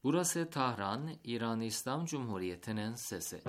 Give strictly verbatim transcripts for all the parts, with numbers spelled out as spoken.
Burası Tahran, İran İslam Cumhuriyeti'nin sesi.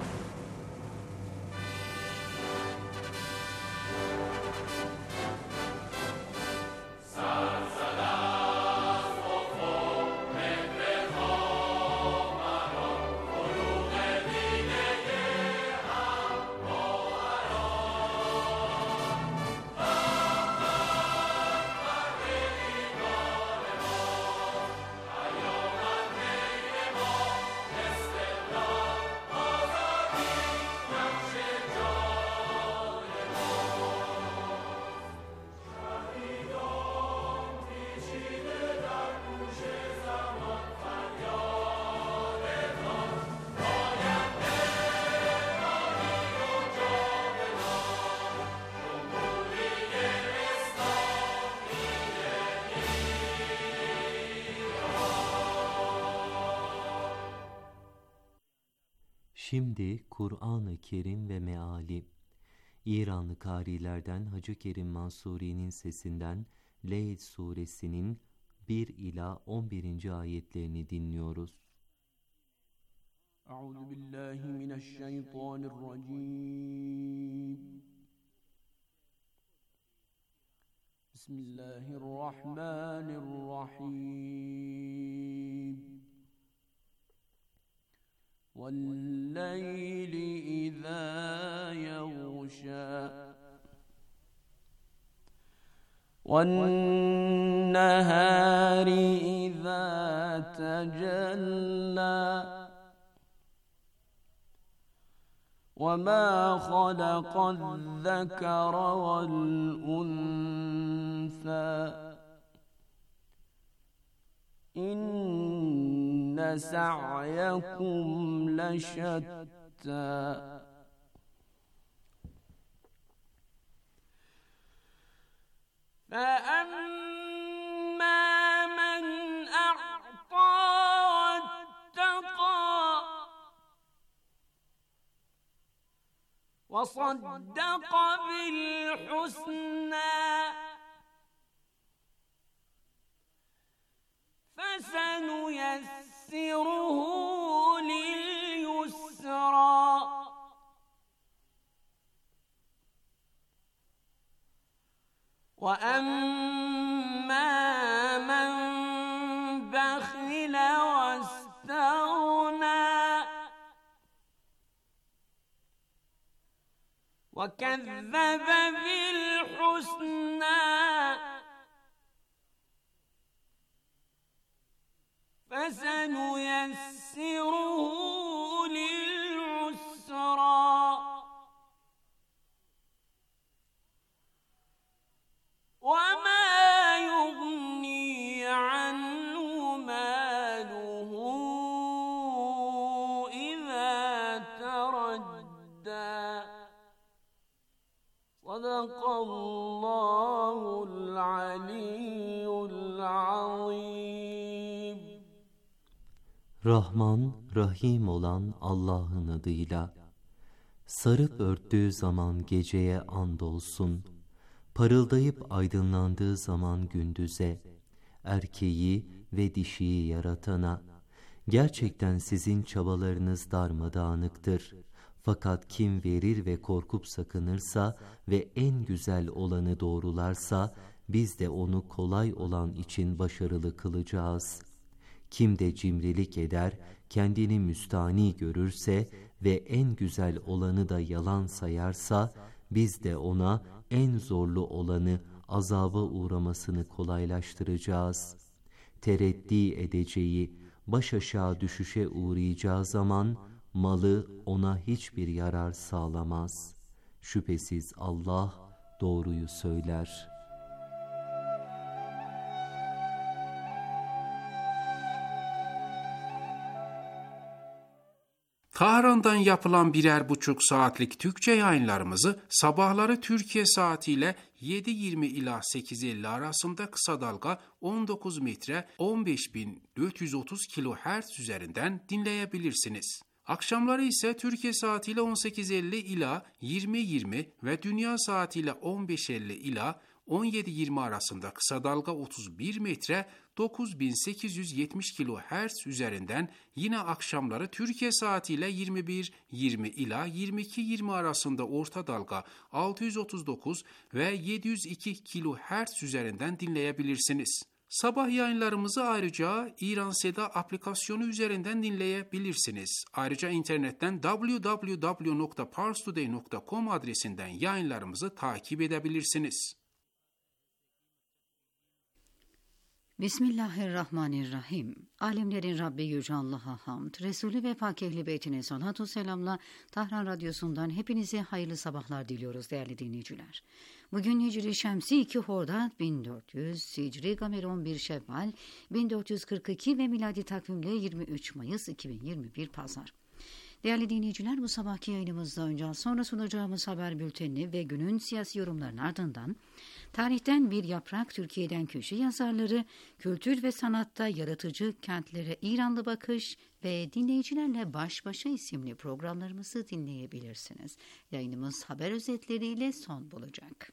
Şimdi Kur'an-ı Kerim ve meali. İranlı kârilerden Hacı Kerim Mansuri'nin sesinden Leyl suresinin bir ila on birinci ayetlerini dinliyoruz. Euzubillahimineşşeytanirracim. Bismillahirrahmanirrahim. وَاللَّيْلِ إِذَا يَغْشَى وَالنَّهَارِ إِذَا تَجَلَّى وَمَا خَلَقَ الذَّكَرَ وَالْأُنثَى إِنَّ سَعْيَكُمْ لَشَتَّى فَأَمَّا مَنْ أَعْطَى وَاتَّقَى وَصَدَّقَ بِالْحُسْنَى فَسَنُيَسِّرُهُ لِلْيُسْرَى وَأَمَّا مَنْ بَخِلَ وَاسْتَغْنَى وَكَذَّبَ بِالْحُسْنَى فَسَنُيَسِّرُهُ لِلْعُسْرَى وَمَا يُغْنِي عَنْهُ مَالُهُ إِذَا تَرَدَّى صَدَقَ اللّٰهُ الْعَلِيُّ الْعَظِيمُ. Rahman, Rahim olan Allah'ın adıyla. Sarıp örttüğü zaman geceye andolsun, parıldayıp aydınlandığı zaman gündüze, erkeği ve dişiyi yaratana. Gerçekten sizin çabalarınız darmadağınıktır. Fakat kim verir ve korkup sakınırsa ve en güzel olanı doğrularsa, biz de onu kolay olan için başarılı kılacağız. Kim de cimrilik eder, kendini müstani görürse ve en güzel olanı da yalan sayarsa, biz de ona en zorlu olanı azaba uğramasını kolaylaştıracağız. Tereddi edeceği, baş aşağı düşüşe uğrayacağı zaman, malı ona hiçbir yarar sağlamaz. Şüphesiz Allah doğruyu söyler. Tahran'dan yapılan birer buçuk saatlik Türkçe yayınlarımızı sabahları Türkiye saatiyle yedi yirmi ila sekiz elli arasında kısa dalga on dokuz metre on beş bin dört yüz otuz kilohertz üzerinden dinleyebilirsiniz. Akşamları ise Türkiye saatiyle on sekiz elli ila yirmi yirmi ve dünya saatiyle on beş elli ila on yedi yirmi arasında kısa dalga otuz bir metre dokuz bin sekiz yüz yetmiş kilohertz üzerinden, yine akşamları Türkiye saatiyle yirmi bir yirmi ila yirmi iki yirmi arasında orta dalga altı yüz otuz dokuz ve yedi yüz iki kilohertz üzerinden dinleyebilirsiniz. Sabah yayınlarımızı ayrıca İran Seda aplikasyonu üzerinden dinleyebilirsiniz. Ayrıca internetten double-u double-u double-u nokta parstoday nokta com adresinden yayınlarımızı takip edebilirsiniz. Bismillahirrahmanirrahim. Alemlerin Rabbi Yüce Allah'a hamd, Resulü ve Pak Ehl-i Beytine salatu selamla Tahran Radyosu'ndan hepinize hayırlı sabahlar diliyoruz değerli dinleyiciler. Bugün Hicri Şemsi iki Hordat bin dört yüz, Hicri Gamer on bir Şevval bin dört yüz kırk iki ve miladi takvimle yirmi üç Mayıs iki bin yirmi bir Pazar. Değerli dinleyiciler, bu sabahki yayınımızda önce sonra sunacağımız haber bültenini ve günün siyasi yorumlarının ardından tarihten bir yaprak, Türkiye'den köşe yazarları, kültür ve sanatta yaratıcı kentlere İranlı bakış ve dinleyicilerle baş başa isimli programlarımızı dinleyebilirsiniz. Yayınımız haber özetleriyle son bulacak.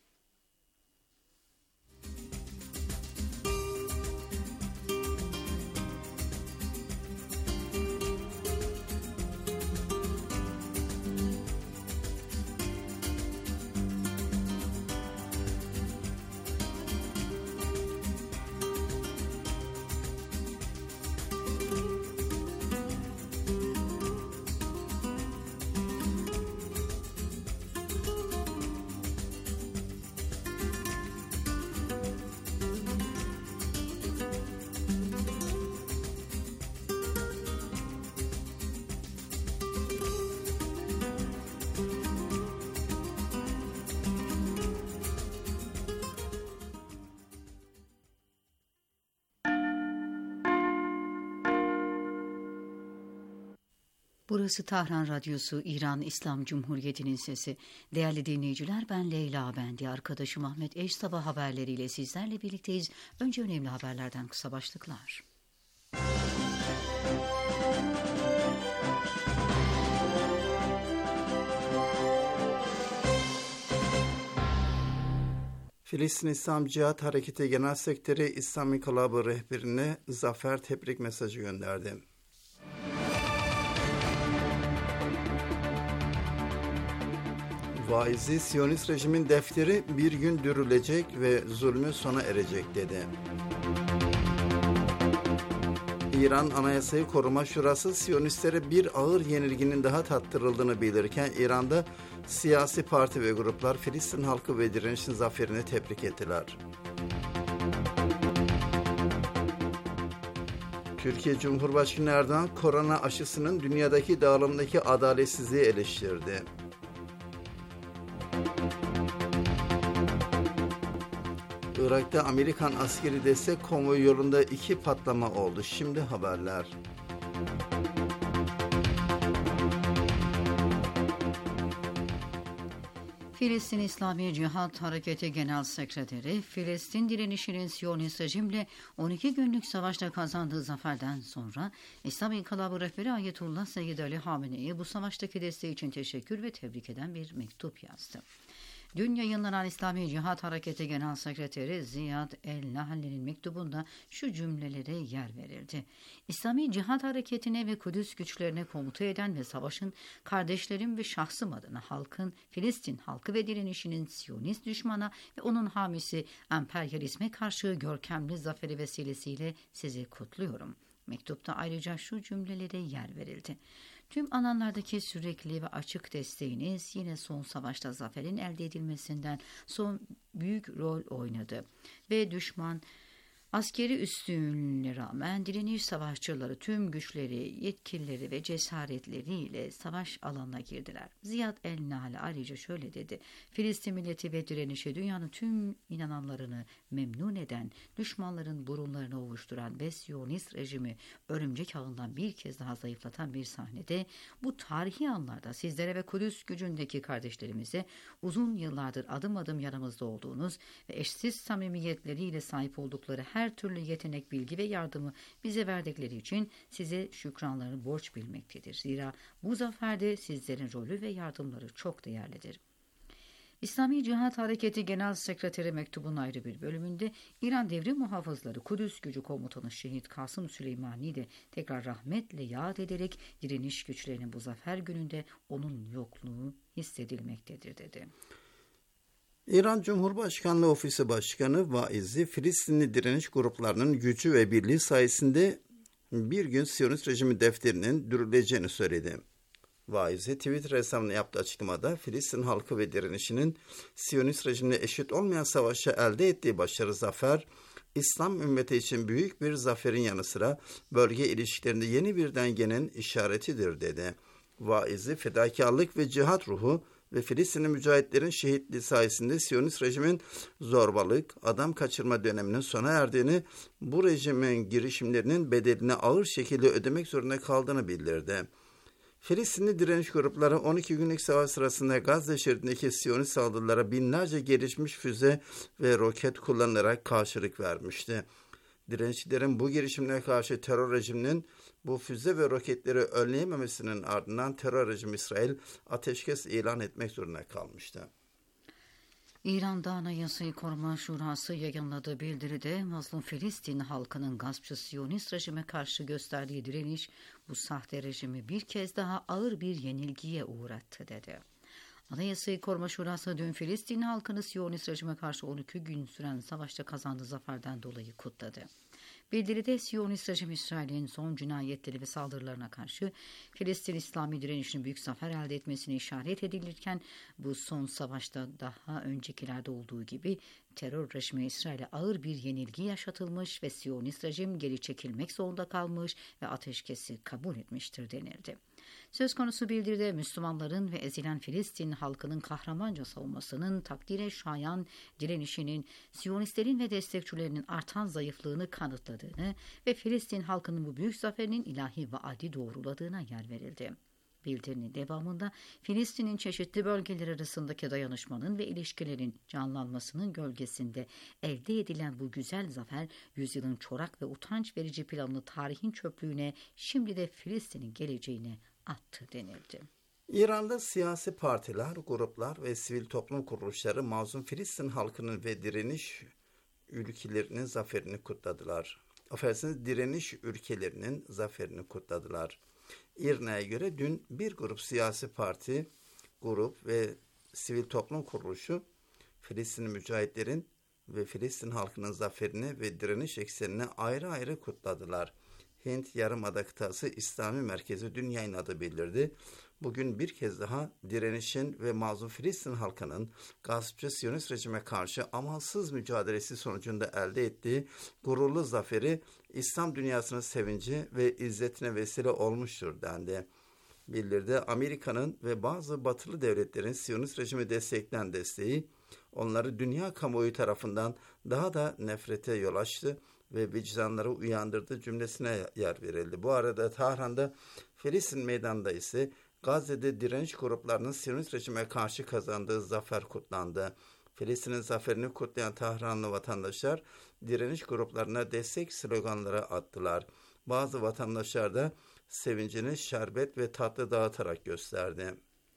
Burası Tahran Radyosu, İran İslam Cumhuriyeti'nin sesi. Değerli dinleyiciler, ben Leyla Bendi, arkadaşım Ahmet Eş sabah haberleriyle sizlerle birlikteyiz. Önce önemli haberlerden kısa başlıklar. Filistin İslam Cihat Hareketi Genel Sekreteri İslam İnkılabı rehberine zafer tebrik mesajı gönderdi. Vaizi Siyonist rejimin defteri bir gün dürülecek ve zulmü sona erecek dedi. İran Anayasayı Koruma Şurası Siyonistlere bir ağır yenilginin daha tattırıldığını bildirirken İran'da siyasi parti ve gruplar Filistin halkı ve direnişin zaferini tebrik ettiler. Türkiye Cumhurbaşkanı Erdoğan korona aşısının dünyadaki dağılımdaki adaletsizliği eleştirdi. Irak'ta Amerikan askeri destek konvoyu yolunda iki patlama oldu. Şimdi haberler. Filistin İslami Cihat Hareketi Genel Sekreteri, Filistin direnişinin Siyonist rejimle on iki günlük savaşta kazandığı zaferden sonra İslam İnkılabı rehberi Ayetullah Seyyid Ali Hamene'ye bu savaştaki desteği için teşekkür ve tebrik eden bir mektup yazdı. Dün yayınlanan İslami Cihat Hareketi Genel Sekreteri Ziyad El-Nahli'nin mektubunda şu cümlelere yer verildi. İslami Cihat Hareketi'ne ve Kudüs güçlerine komuta eden ve savaşın kardeşlerim ve şahsım adına halkın, Filistin halkı ve direnişinin Siyonist düşmana ve onun hamisi emperyalizme karşı görkemli zaferi vesilesiyle sizi kutluyorum. Mektupta ayrıca şu cümlelere yer verildi. Tüm alanlardaki sürekli ve açık desteğiniz yine son savaşta zaferin elde edilmesinden son büyük rol oynadı ve düşman askeri üstünlüğüne rağmen direniş savaşçıları tüm güçleri, yetkilileri ve cesaretleriyle savaş alanına girdiler. Ziyad El-Nahl ayrıca şöyle dedi. Filistin milleti ve direnişi dünyanın tüm inananlarını memnun eden, düşmanların burunlarını ovuşturan ve Siyonist rejimi örümcek ağından bir kez daha zayıflatan bir sahnede bu tarihi anlarda sizlere ve Kudüs gücündeki kardeşlerimize uzun yıllardır adım adım yanımızda olduğunuz ve eşsiz samimiyetleriyle sahip oldukları her türlü yetenek, bilgi ve yardımı bize verdikleri için size şükranlarını borç bilmektedir. Zira bu zaferde sizlerin rolü ve yardımları çok değerlidir. İslami Cihat Hareketi Genel Sekreteri mektubun ayrı bir bölümünde İran Devrim Muhafızları Kudüs Gücü Komutanı Şehit Kasım Süleymani de tekrar rahmetle yad ederek direniş güçlerinin bu zafer gününde onun yokluğu hissedilmektedir dedi. İran Cumhurbaşkanlığı Ofisi Başkanı Vaizi, Filistinli direniş gruplarının gücü ve birliği sayesinde bir gün Siyonist rejimi defterinin dürüleceğini söyledi. Vaizi, Twitter hesabına yaptığı açıklamada Filistin halkı ve direnişinin Siyonist rejimle eşit olmayan savaşa elde ettiği başarı zafer, İslam ümmeti için büyük bir zaferin yanı sıra bölge ilişkilerinde yeni bir dengenin işaretidir dedi. Vaizi, fedakarlık ve cihat ruhu ve Filistinli mücahitlerin şehitliği sayesinde Siyonist rejimin zorbalık, adam kaçırma döneminin sona erdiğini, bu rejimin girişimlerinin bedelini ağır şekilde ödemek zorunda kaldığını bildirdi. Filistinli direniş grupları on iki günlük savaş sırasında Gazze şeridindeki Siyonist saldırılara binlerce gelişmiş füze ve roket kullanılarak karşılık vermişti. Direnişçilerin bu girişimine karşı terör rejiminin bu füze ve roketleri önleyememesinin ardından terör rejimi İsrail ateşkes ilan etmek zorunda kalmıştı. İran'da Anayasayı Koruma Şurası yayınladığı bildiride mazlum Filistin halkının gaspçı Siyonist rejime karşı gösterdiği direniş bu sahte rejimi bir kez daha ağır bir yenilgiye uğrattı dedi. Anayasayı Koruma Şurası dün Filistin halkını Siyonist rejime karşı on iki gün süren savaşta kazandığı zaferden dolayı kutladı. Bildiride Siyonist rejim İsrail'in son cinayetleri ve saldırılarına karşı Filistin İslami direnişinin büyük zafer elde etmesine işaret edilirken bu son savaşta daha öncekilerde olduğu gibi terör rejimi İsrail'e ağır bir yenilgi yaşatılmış ve Siyonist rejim geri çekilmek zorunda kalmış ve ateşkesi kabul etmiştir denildi. Söz konusu bildiride Müslümanların ve ezilen Filistin halkının kahramanca savunmasının takdire şayan direnişinin Siyonistlerin ve destekçilerinin artan zayıflığını kanıtladığını ve Filistin halkının bu büyük zaferinin ilahi vaadi doğruladığına yer verildi. Bildirinin devamında Filistin'in çeşitli bölgeler arasındaki dayanışmanın ve ilişkilerin canlanmasının gölgesinde elde edilen bu güzel zafer, yüzyılın çorak ve utanç verici planını tarihin çöplüğüne, şimdi de Filistin'in geleceğine attı denildi. İran'da siyasi partiler, gruplar ve sivil toplum kuruluşları mazlum Filistin halkının ve direniş ülkelerinin zaferini kutladılar. Affedersiniz, direniş ülkelerinin zaferini kutladılar. İRNA'ya göre dün bir grup siyasi parti, grup ve sivil toplum kuruluşu Filistinli mücahitlerin ve Filistin halkının zaferini ve direniş eksenini ayrı ayrı kutladılar. Hint Yarımada Kıtası İslami Merkezi dün yayınladığı bildirdi. Bugün bir kez daha direnişin ve mazlum Filistin halkının gaspçı Siyonist rejime karşı amansız mücadelesi sonucunda elde ettiği gururlu zaferi İslam dünyasının sevinci ve izzetine vesile olmuştur dendi. Bildirdi, Amerika'nın ve bazı batılı devletlerin Siyonist rejimi destekleyen desteği onları dünya kamuoyu tarafından daha da nefrete yol açtı ve vicdanları uyandırdı cümlesine yer verildi. Bu arada Tahran'da Filistin meydanında ise Gazze'de direniş gruplarının Siyonist rejime karşı kazandığı zafer kutlandı. Filistin'in zaferini kutlayan Tahranlı vatandaşlar direniş gruplarına destek sloganları attılar. Bazı vatandaşlar da sevincini şerbet ve tatlı dağıtarak gösterdi.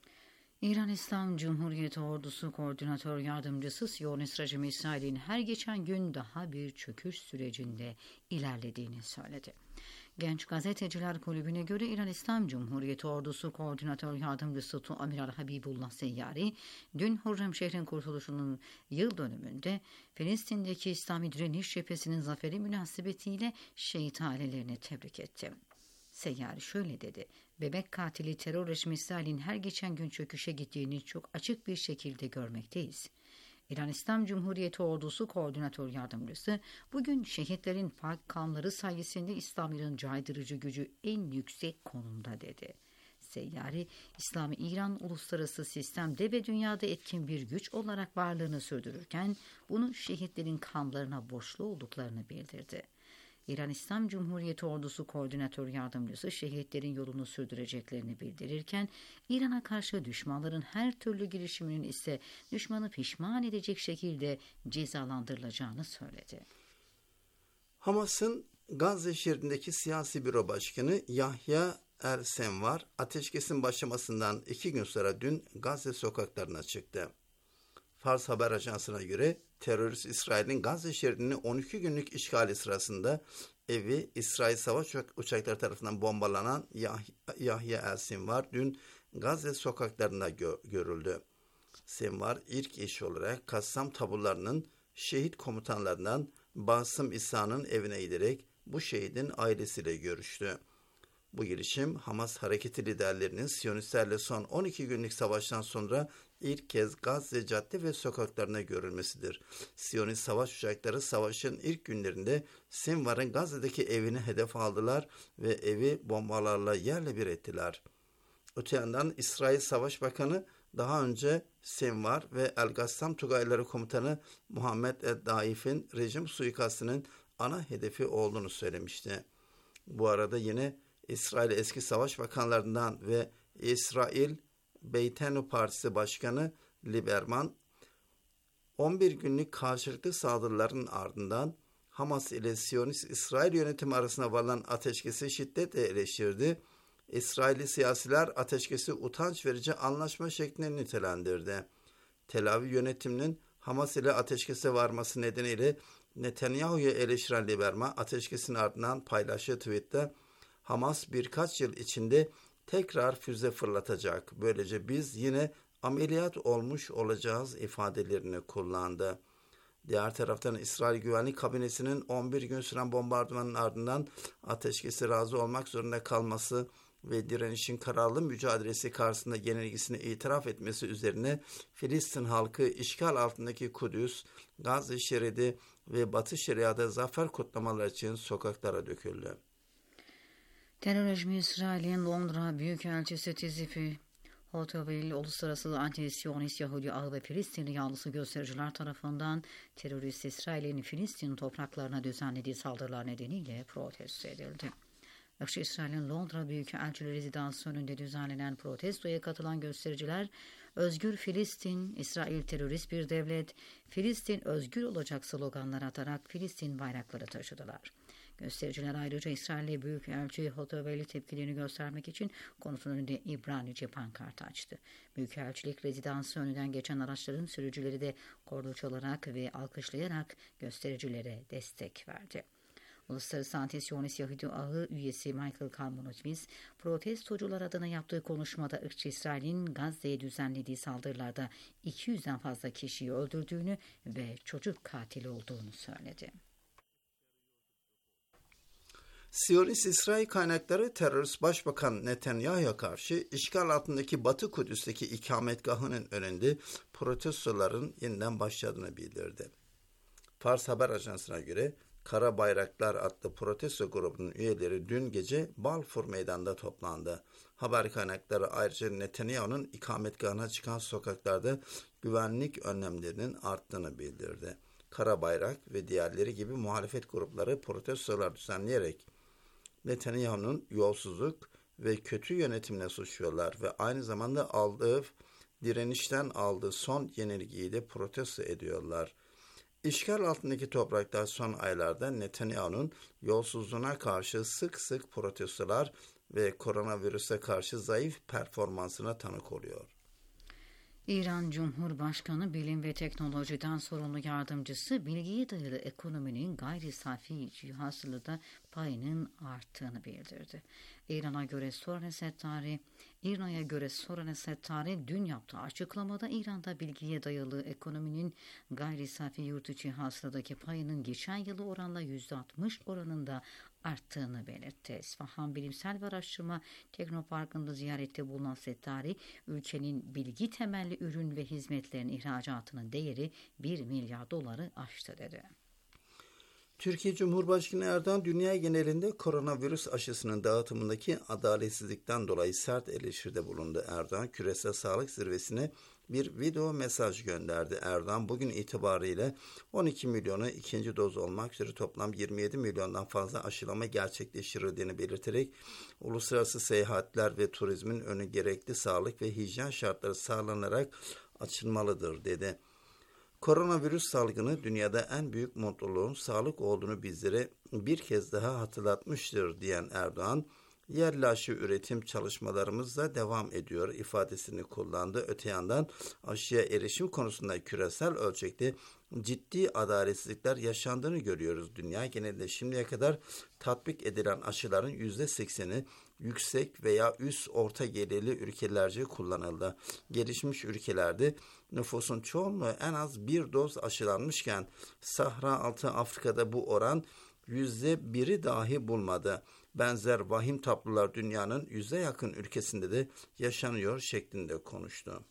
İran İslam Cumhuriyeti Ordusu Koordinatör Yardımcısı Siyonist rejimi İsrail'in her geçen gün daha bir çöküş sürecinde ilerlediğini söyledi. Genç Gazeteciler Kulübü'ne göre İran İslam Cumhuriyeti Ordusu Koordinatör Yardımcısı Tuamiral Habibullah Seyyari, dün Hürremşehir'in kurtuluşunun yıl dönümünde Filistin'deki İslami direniş cephesinin zaferi münasebetiyle şehit ailelerini tebrik etti. Seyyari şöyle dedi: "Bebek katili terör rejimi İsrail'in her geçen gün çöküşe gittiğini çok açık bir şekilde görmekteyiz." İran İslam Cumhuriyeti Ordusu Koordinatör Yardımcısı, bugün şehitlerin fark kanları sayesinde İslam'ın caydırıcı gücü en yüksek konumda dedi. Seyyari, İslami İran uluslararası sistemde ve dünyada etkin bir güç olarak varlığını sürdürürken, bunu şehitlerin kanlarına borçlu olduklarını bildirdi. İran İslam Cumhuriyeti Ordusu Koordinatör Yardımcısı şehitlerin yolunu sürdüreceklerini bildirirken, İran'a karşı düşmanların her türlü girişiminin ise düşmanı pişman edecek şekilde cezalandırılacağını söyledi. Hamas'ın Gazze şeridindeki siyasi büro başkanı Yahya El-Senvar, ateşkesin başlamasından iki gün sonra dün Gazze sokaklarına çıktı. Fars Haber Ajansı'na göre terörist İsrail'in Gazze şeridini on iki günlük işgali sırasında evi İsrail savaş uçakları tarafından bombalanan Yah- Yahya el-Sinvar dün Gazze sokaklarında gö- görüldü. Sinvar ilk iş olarak Kassam taburlarının şehit komutanlarından Basım İsa'nın evine giderek bu şehidin ailesiyle görüştü. Bu girişim Hamas hareketi liderlerinin Siyonistlerle son on iki günlük savaştan sonra ilk kez Gazze cadde ve sokaklarına görülmesidir. Siyonist savaş uçakları savaşın ilk günlerinde Sinvar'ın Gazze'deki evini hedef aldılar ve evi bombalarla yerle bir ettiler. Öte yandan İsrail Savaş Bakanı daha önce Sinvar ve El-Gassam Tugayları Komutanı Muhammed Ed-Daif'in rejim suikastının ana hedefi olduğunu söylemişti. Bu arada yine İsrail eski savaş bakanlarından ve İsrail Beytenu Partisi Başkanı Lieberman, on bir günlük karşılıklı saldırıların ardından Hamas ile Siyonist İsrail yönetimi arasında varılan ateşkesi şiddetle eleştirdi. İsrailli siyasiler ateşkesi utanç verici anlaşma şeklinde nitelendirdi. Tel Aviv yönetiminin Hamas ile ateşkese varması nedeniyle Netanyahu'yu eleştiren Lieberman, ateşkesin ardından paylaştığı tweette Hamas birkaç yıl içinde tekrar füze fırlatacak. Böylece biz yine ameliyat olmuş olacağız ifadelerini kullandı. Diğer taraftan İsrail Güvenlik Kabinesi'nin on bir gün süren bombardımanın ardından ateşkesi razı olmak zorunda kalması ve direnişin kararlı mücadelesi karşısında yenilgisini itiraf etmesi üzerine Filistin halkı işgal altındaki Kudüs, Gazze şeridi ve Batı Şeria'da zafer kutlamaları için sokaklara döküldü. Terör rejimi İsrail'in Londra Büyükelçisi Tizifi Hotovil Uluslararası Anti-Siyonist Yahudi Ağı ve Filistinli yanlısı göstericiler tarafından terörist İsrail'in Filistin topraklarına düzenlediği saldırılar nedeniyle protesto edildi. Akşi İsrail'in Londra Büyükelçiliği Rezidansı önünde düzenlenen protestoya katılan göstericiler, Özgür Filistin, İsrail terörist bir devlet, Filistin özgür olacak sloganlar atarak Filistin bayrakları taşıdılar. Göstericiler ayrıca İsrail'li Büyükelçi Hotoveli tepkilerini göstermek için konutunun önünde İbranice pankart açtı. Büyükelçilik rezidansı önünden geçen araçların sürücüleri de korna çalarak ve alkışlayarak göstericilere destek verdi. Uluslararası Anti-Siyonist Yahudi Ağı üyesi Michael Kalmanotmis, protestocular adına yaptığı konuşmada ırkçı İsrail'in Gazze'ye düzenlediği saldırılarda iki yüzden fazla kişiyi öldürdüğünü ve çocuk katili olduğunu söyledi. Siyonist İsrail kaynakları terörist Başbakan Netanyahu'ya karşı işgal altındaki Batı Kudüs'teki ikametgahının önünde protestoların yeniden başladığını bildirdi. Fars Haber Ajansı'na göre Kara Bayraklar adlı protesto grubunun üyeleri dün gece Balfour Meydanı'nda toplandı. Haber kaynakları ayrıca Netanyahu'nun ikametgahına çıkan sokaklarda güvenlik önlemlerinin arttığını bildirdi. Kara Bayrak ve diğerleri gibi muhalefet grupları protestolar düzenleyerek Netanyahu'nun yolsuzluk ve kötü yönetimine suçluyorlar ve aynı zamanda aldığı direnişten aldığı son yenilgiyi de protesto ediyorlar. İşgal altındaki topraklar son aylarda Netanyahu'nun yolsuzluğuna karşı sık sık protestolar ve koronavirüse karşı zayıf performansına tanık oluyor. İran Cumhurbaşkanı Bilim ve Teknolojiden sorumlu yardımcısı bilgiye dayalı ekonominin gayri safi hasılada payının arttığını bildirdi. İran'a göre Soran Settari, İran'a göre Soran Settari dün yaptığı açıklamada İran'da bilgiye dayalı ekonominin gayri safi yurt içi hasıladaki payının geçen yılı oranla yüzde altmış oranında arttığını belirtti. İsfahan Bilimsel ve Araştırma Teknoparkı'nda ziyarette bulunan Settari, ülkenin bilgi temelli ürün ve hizmetlerin ihracatının değeri bir milyar doları aştı dedi. Türkiye Cumhurbaşkanı Erdoğan dünya genelinde koronavirüs aşısının dağıtımındaki adaletsizlikten dolayı sert eleştiride bulundu. Erdoğan küresel sağlık zirvesine bir video mesaj gönderdi. Erdoğan bugün itibariyle on iki milyonu ikinci doz olmak üzere toplam yirmi yedi milyondan fazla aşılama gerçekleştirildiğini belirterek uluslararası seyahatler ve turizmin önü gerekli sağlık ve hijyen şartları sağlanarak açılmalıdır dedi. Koronavirüs salgını dünyada en büyük mutluluğun sağlık olduğunu bizlere bir kez daha hatırlatmıştır diyen Erdoğan, Yerli aşı üretim çalışmalarımız da devam ediyor ifadesini kullandı. Öte yandan aşıya erişim konusunda küresel ölçekte ciddi adaletsizlikler yaşandığını görüyoruz. Dünya genelinde şimdiye kadar tatbik edilen aşıların yüzde sekseni yüksek veya üst orta gelirli ülkelerce kullanıldı. Gelişmiş ülkelerde nüfusun çoğunluğu en az bir doz aşılanmışken Sahra Altı Afrika'da bu oran yüzde biri dahi bulmadı. Benzer vahim tablolar dünyanın yüze yakın ülkesinde de yaşanıyor şeklinde konuştu.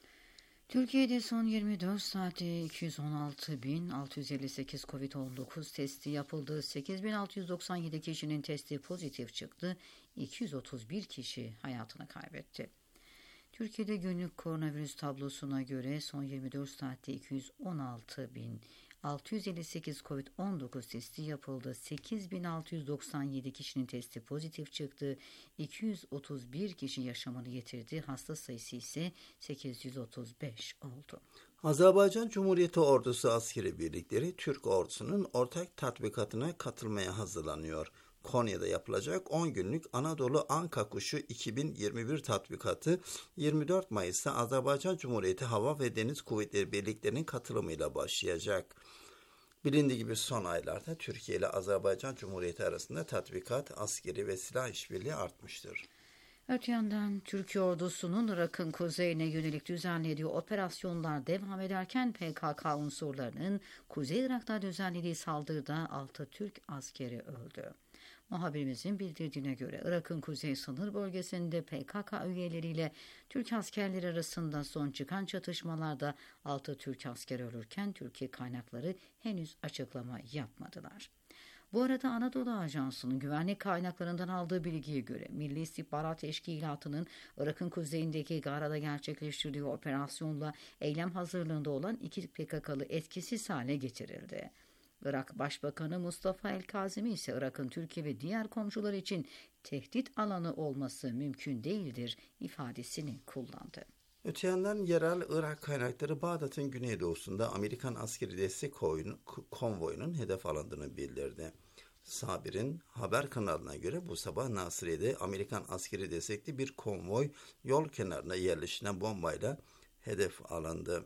Türkiye'de son yirmi dört saatte iki yüz on altı bin altı yüz elli sekiz kovid on dokuz testi yapıldı. sekiz bin altı yüz doksan yedi kişinin testi pozitif çıktı. iki yüz otuz bir kişi hayatını kaybetti. Türkiye'de günlük koronavirüs tablosuna göre son yirmi dört saatte iki yüz on altı bin altı yüz elli sekiz kovid on dokuz testi yapıldı. sekiz bin altı yüz doksan yedi kişinin testi pozitif çıktı. iki yüz otuz bir kişi yaşamını yitirdi. Hasta sayısı ise sekiz yüz otuz beş oldu. Azerbaycan Cumhuriyeti Ordusu askeri birlikleri Türk ordusunun ortak tatbikatına katılmaya hazırlanıyor. Konya'da yapılacak on günlük Anadolu Anka Kuşu iki bin yirmi bir tatbikatı yirmi dört Mayıs'ta Azerbaycan Cumhuriyeti Hava ve Deniz Kuvvetleri Birliklerinin katılımıyla başlayacak. Bilindiği gibi son aylarda Türkiye ile Azerbaycan Cumhuriyeti arasında tatbikat, askeri ve silah işbirliği artmıştır. Öte yandan Türkiye ordusunun Irak'ın kuzeyine yönelik düzenlediği operasyonlar devam ederken P K K unsurlarının Kuzey Irak'ta düzenlediği saldırıda altı Türk askeri öldü. Muhabirimizin bildirdiğine göre Irak'ın kuzey sınır bölgesinde P K K üyeleriyle Türk askerleri arasında son çıkan çatışmalarda altı Türk askeri ölürken Türkiye kaynakları henüz açıklama yapmadılar. Bu arada Anadolu Ajansı'nın güvenlik kaynaklarından aldığı bilgiye göre Milli İstihbarat Teşkilatı'nın Irak'ın kuzeyindeki Gara'da gerçekleştirdiği operasyonla eylem hazırlığında olan iki P K K'lı etkisiz hale getirildi. Irak Başbakanı Mustafa El-Kazimi ise Irak'ın Türkiye ve diğer komşular için tehdit alanı olması mümkün değildir ifadesini kullandı. Öte yandan yerel Irak kaynakları Bağdat'ın güneydoğusunda Amerikan askeri destek konvoyunun hedef alındığını bildirdi. Sabir'in haber kanalına göre bu sabah Nasiriye'de Amerikan askeri destekli bir konvoy yol kenarına yerleşilen bombayla hedef alındı.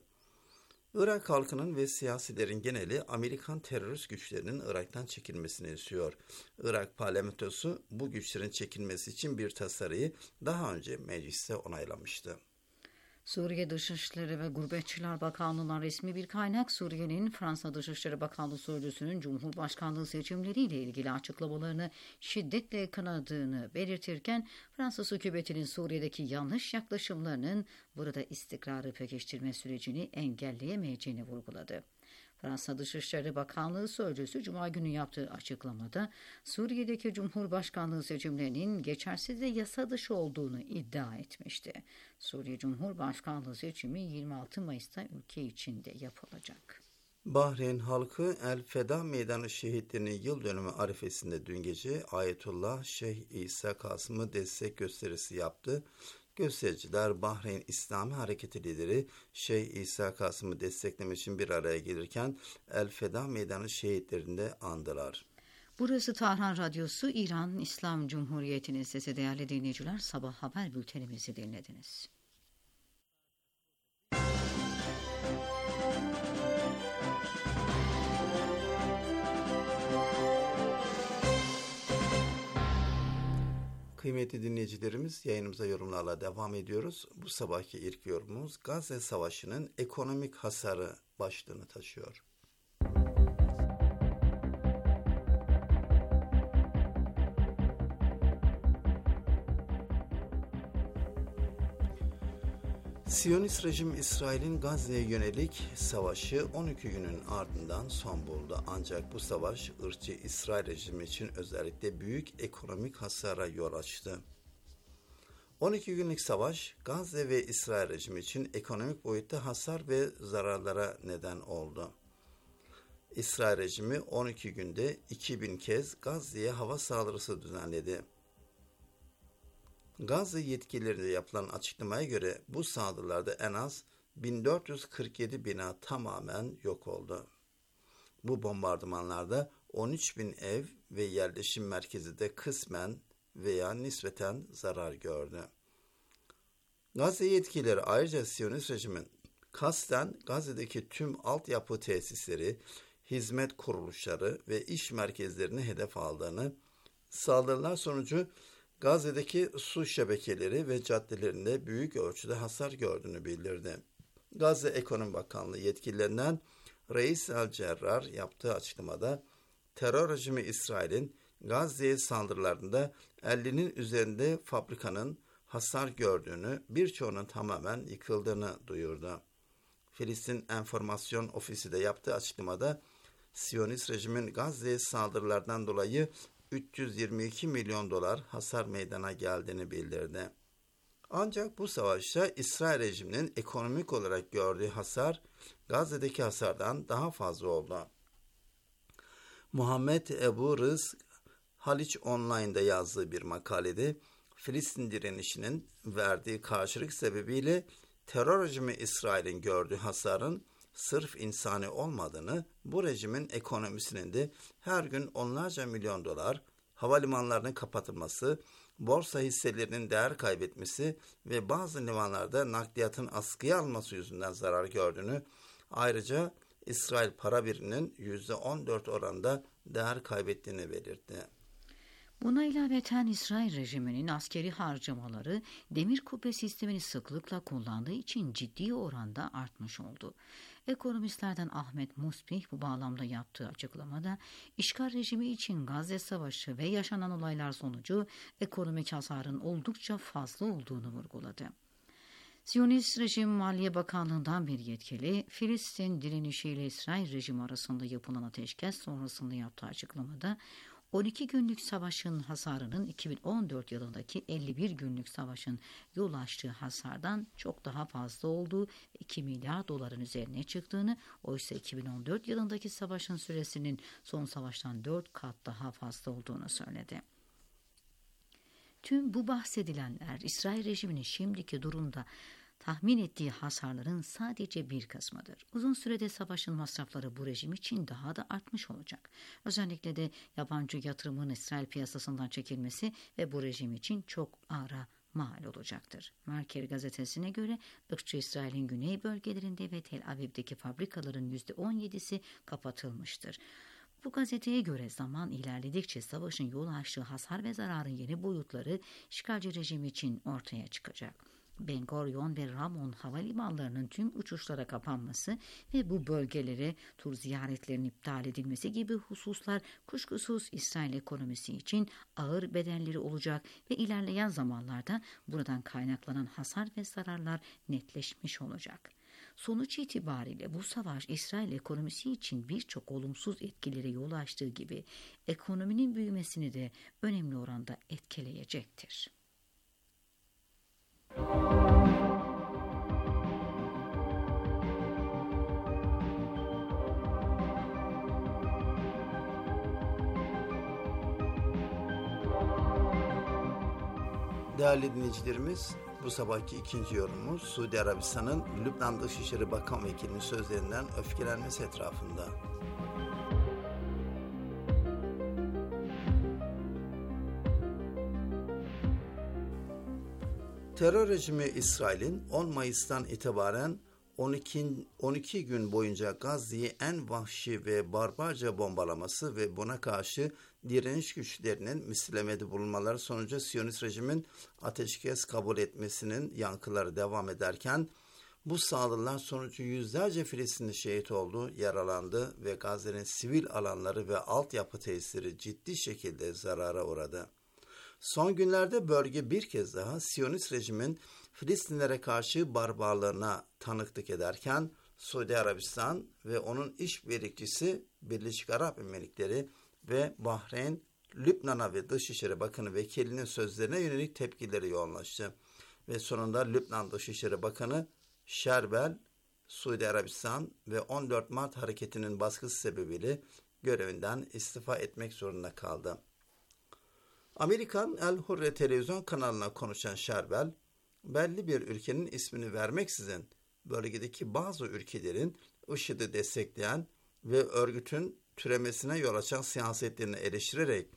Irak halkının ve siyasilerin geneli Amerikan terörist güçlerinin Irak'tan çekilmesini istiyor. Irak parlamentosu bu güçlerin çekilmesi için bir tasarıyı daha önce mecliste onaylamıştı. Suriye Dışişleri ve Gurbetçiler Bakanlığı'ndan resmi bir kaynak Suriye'nin Fransa Dışişleri Bakanlığı Sözcüsü'nün Cumhurbaşkanlığı seçimleriyle ilgili açıklamalarını şiddetle kınadığını belirtirken Fransız hükümetinin Suriye'deki yanlış yaklaşımlarının burada istikrarı pekiştirme sürecini engelleyemeyeceğini vurguladı. Fransa Dışişleri Bakanlığı Sözcüsü Cuma günü yaptığı açıklamada Suriye'deki Cumhurbaşkanlığı seçimlerinin geçersiz ve yasa dışı olduğunu iddia etmişti. Suriye Cumhurbaşkanlığı seçimi yirmi altı Mayıs'ta ülke içinde yapılacak. Bahreyn halkı El Feda Meydanı şehitlerinin yıl dönümü arifesinde dün gece Ayetullah Şeyh İsa Kasım'ı destek gösterisi yaptı. Göstericiler Bahreyn İslami Hareketi lideri Şeyh İsa Kasım'ı desteklemek için bir araya gelirken El Feda Meydanı şehitlerinde andılar. Burası Tahran Radyosu, İran İslam Cumhuriyeti'nin sesi. Değerli dinleyiciler, sabah haber bültenimizi dinlediniz. Kıymetli dinleyicilerimiz, yayınımıza yorumlarla devam ediyoruz. Bu sabahki ilk yorumumuz Gazze Savaşı'nın ekonomik hasarı başlığını taşıyor. Siyonist rejim İsrail'in Gazze'ye yönelik savaşı on iki günün ardından son buldu. Ancak bu savaş ırkçı İsrail rejimi için özellikle büyük ekonomik hasara yol açtı. on iki günlük savaş Gazze ve İsrail rejimi için ekonomik boyutta hasar ve zararlara neden oldu. İsrail rejimi on iki günde iki bin kez Gazze'ye hava saldırısı düzenledi. Gazze yetkililerine yapılan açıklamaya göre bu saldırılarda en az bin dört yüz kırk yedi bina tamamen yok oldu. Bu bombardımanlarda on üç bin ev ve yerleşim merkezi de kısmen veya nispeten zarar gördü. Gazze yetkilileri ayrıca Siyonist rejimin kasten Gazze'deki tüm altyapı tesisleri, hizmet kuruluşları ve iş merkezlerini hedef aldığını, saldırılar sonucu Gazze'deki su şebekeleri ve caddelerinde büyük ölçüde hasar gördüğünü bildirdi. Gazze Ekonomi Bakanlığı yetkililerinden Reis el-Cerrar yaptığı açıklamada, terör rejimi İsrail'in Gazze'ye saldırılarında ellinin üzerinde fabrikanın hasar gördüğünü, birçoğunun tamamen yıkıldığını duyurdu. Filistin Enformasyon Ofisi de yaptığı açıklamada, Siyonist rejimin Gazze'ye saldırılardan dolayı üç yüz yirmi iki milyon dolar hasar meydana geldiğini bildirdi. Ancak bu savaşta İsrail rejiminin ekonomik olarak gördüğü hasar, Gazze'deki hasardan daha fazla oldu. Muhammed Ebu Rız, Haliç Online'da yazdığı bir makalede, Filistin direnişinin verdiği karşılık sebebiyle terör rejimi İsrail'in gördüğü hasarın sırf insani olmadığını, bu rejimin ekonomisinin de her gün onlarca milyon dolar, havalimanlarının kapatılması, borsa hisselerinin değer kaybetmesi ve bazı limanlarda nakliyatın askıya alması yüzünden zarar gördüğünü, ayrıca İsrail para biriminin yüzde on dört oranında değer kaybettiğini belirtti. Buna ilaveten İsrail rejiminin askeri harcamaları demir kubbe sistemini sıklıkla kullandığı için ciddi oranda artmış oldu. Ekonomistlerden Ahmet Musbih bu bağlamda yaptığı açıklamada işgal rejimi için Gazze Savaşı ve yaşanan olaylar sonucu ekonomik hasarın oldukça fazla olduğunu vurguladı. Siyonist Rejim Maliye Bakanlığı'ndan bir yetkili, Filistin direnişiyle İsrail rejimi arasında yapılan ateşkes sonrasında yaptığı açıklamada, on iki günlük savaşın hasarının iki bin on dört yılındaki elli bir günlük savaşın yol açtığı hasardan çok daha fazla olduğu, iki milyar doların üzerine çıktığını, oysa iki bin on dört yılındaki savaşın süresinin son savaştan dört kat daha fazla olduğunu söyledi. Tüm bu bahsedilenler İsrail rejiminin şimdiki durumda tahmin ettiği hasarların sadece bir kısmıdır. Uzun sürede savaşın masrafları bu rejim için daha da artmış olacak. Özellikle de yabancı yatırımın İsrail piyasasından çekilmesi ve bu rejim için çok ağır mal olacaktır. Merker gazetesine göre ırkçı İsrail'in güney bölgelerinde ve Tel Aviv'deki fabrikaların yüzde on yedisi kapatılmıştır. Bu gazeteye göre zaman ilerledikçe savaşın yol açtığı hasar ve zararın yeni boyutları işgalci rejim için ortaya çıkacak. Ben Gurion ve Ramon havalimanlarının tüm uçuşlara kapanması ve bu bölgelere tur ziyaretlerinin iptal edilmesi gibi hususlar kuşkusuz İsrail ekonomisi için ağır bedelleri olacak ve ilerleyen zamanlarda buradan kaynaklanan hasar ve zararlar netleşmiş olacak. Sonuç itibariyle bu savaş İsrail ekonomisi için birçok olumsuz etkilere yol açtığı gibi ekonominin büyümesini de önemli oranda etkileyecektir. Değerli dinleyicilerimiz, bu sabahki ikinci yorumumuz Suudi Arabistan'ın Lübnan Dışişleri Bakan Vekili'nin sözlerinden öfkelenmesi etrafında. Terör rejimi İsrail'in on Mayıs'tan itibaren on iki, on iki gün boyunca Gazze'yi en vahşi ve barbarca bombalaması ve buna karşı direniş güçlerinin mislemede bulunmaları sonucu Siyonist rejimin ateşkes kabul etmesinin yankıları devam ederken, bu saldırılar sonucu yüzlerce Filistinli şehit oldu, yaralandı ve Gazze'nin sivil alanları ve altyapı tesisleri ciddi şekilde zarara uğradı. Son günlerde bölge bir kez daha Siyonist rejimin Filistinlere karşı barbarlığına tanıklık ederken, Suudi Arabistan ve onun işbirlikçisi Birleşik Arap Emirlikleri ve Bahreyn, Lübnan'a ve Dışişleri Bakanı Vekilinin sözlerine yönelik tepkileri yoğunlaştı. Ve sonunda Lübnan Dışişleri Bakanı Şerbel, Suudi Arabistan ve on dört Mart hareketinin baskısı sebebiyle görevinden istifa etmek zorunda kaldı. Amerikan El Hurre televizyon kanalına konuşan Şerbel, belli bir ülkenin ismini vermeksizin bölgedeki bazı ülkelerin IŞİD'i destekleyen ve örgütün türemesine yol açan siyasetlerini eleştirerek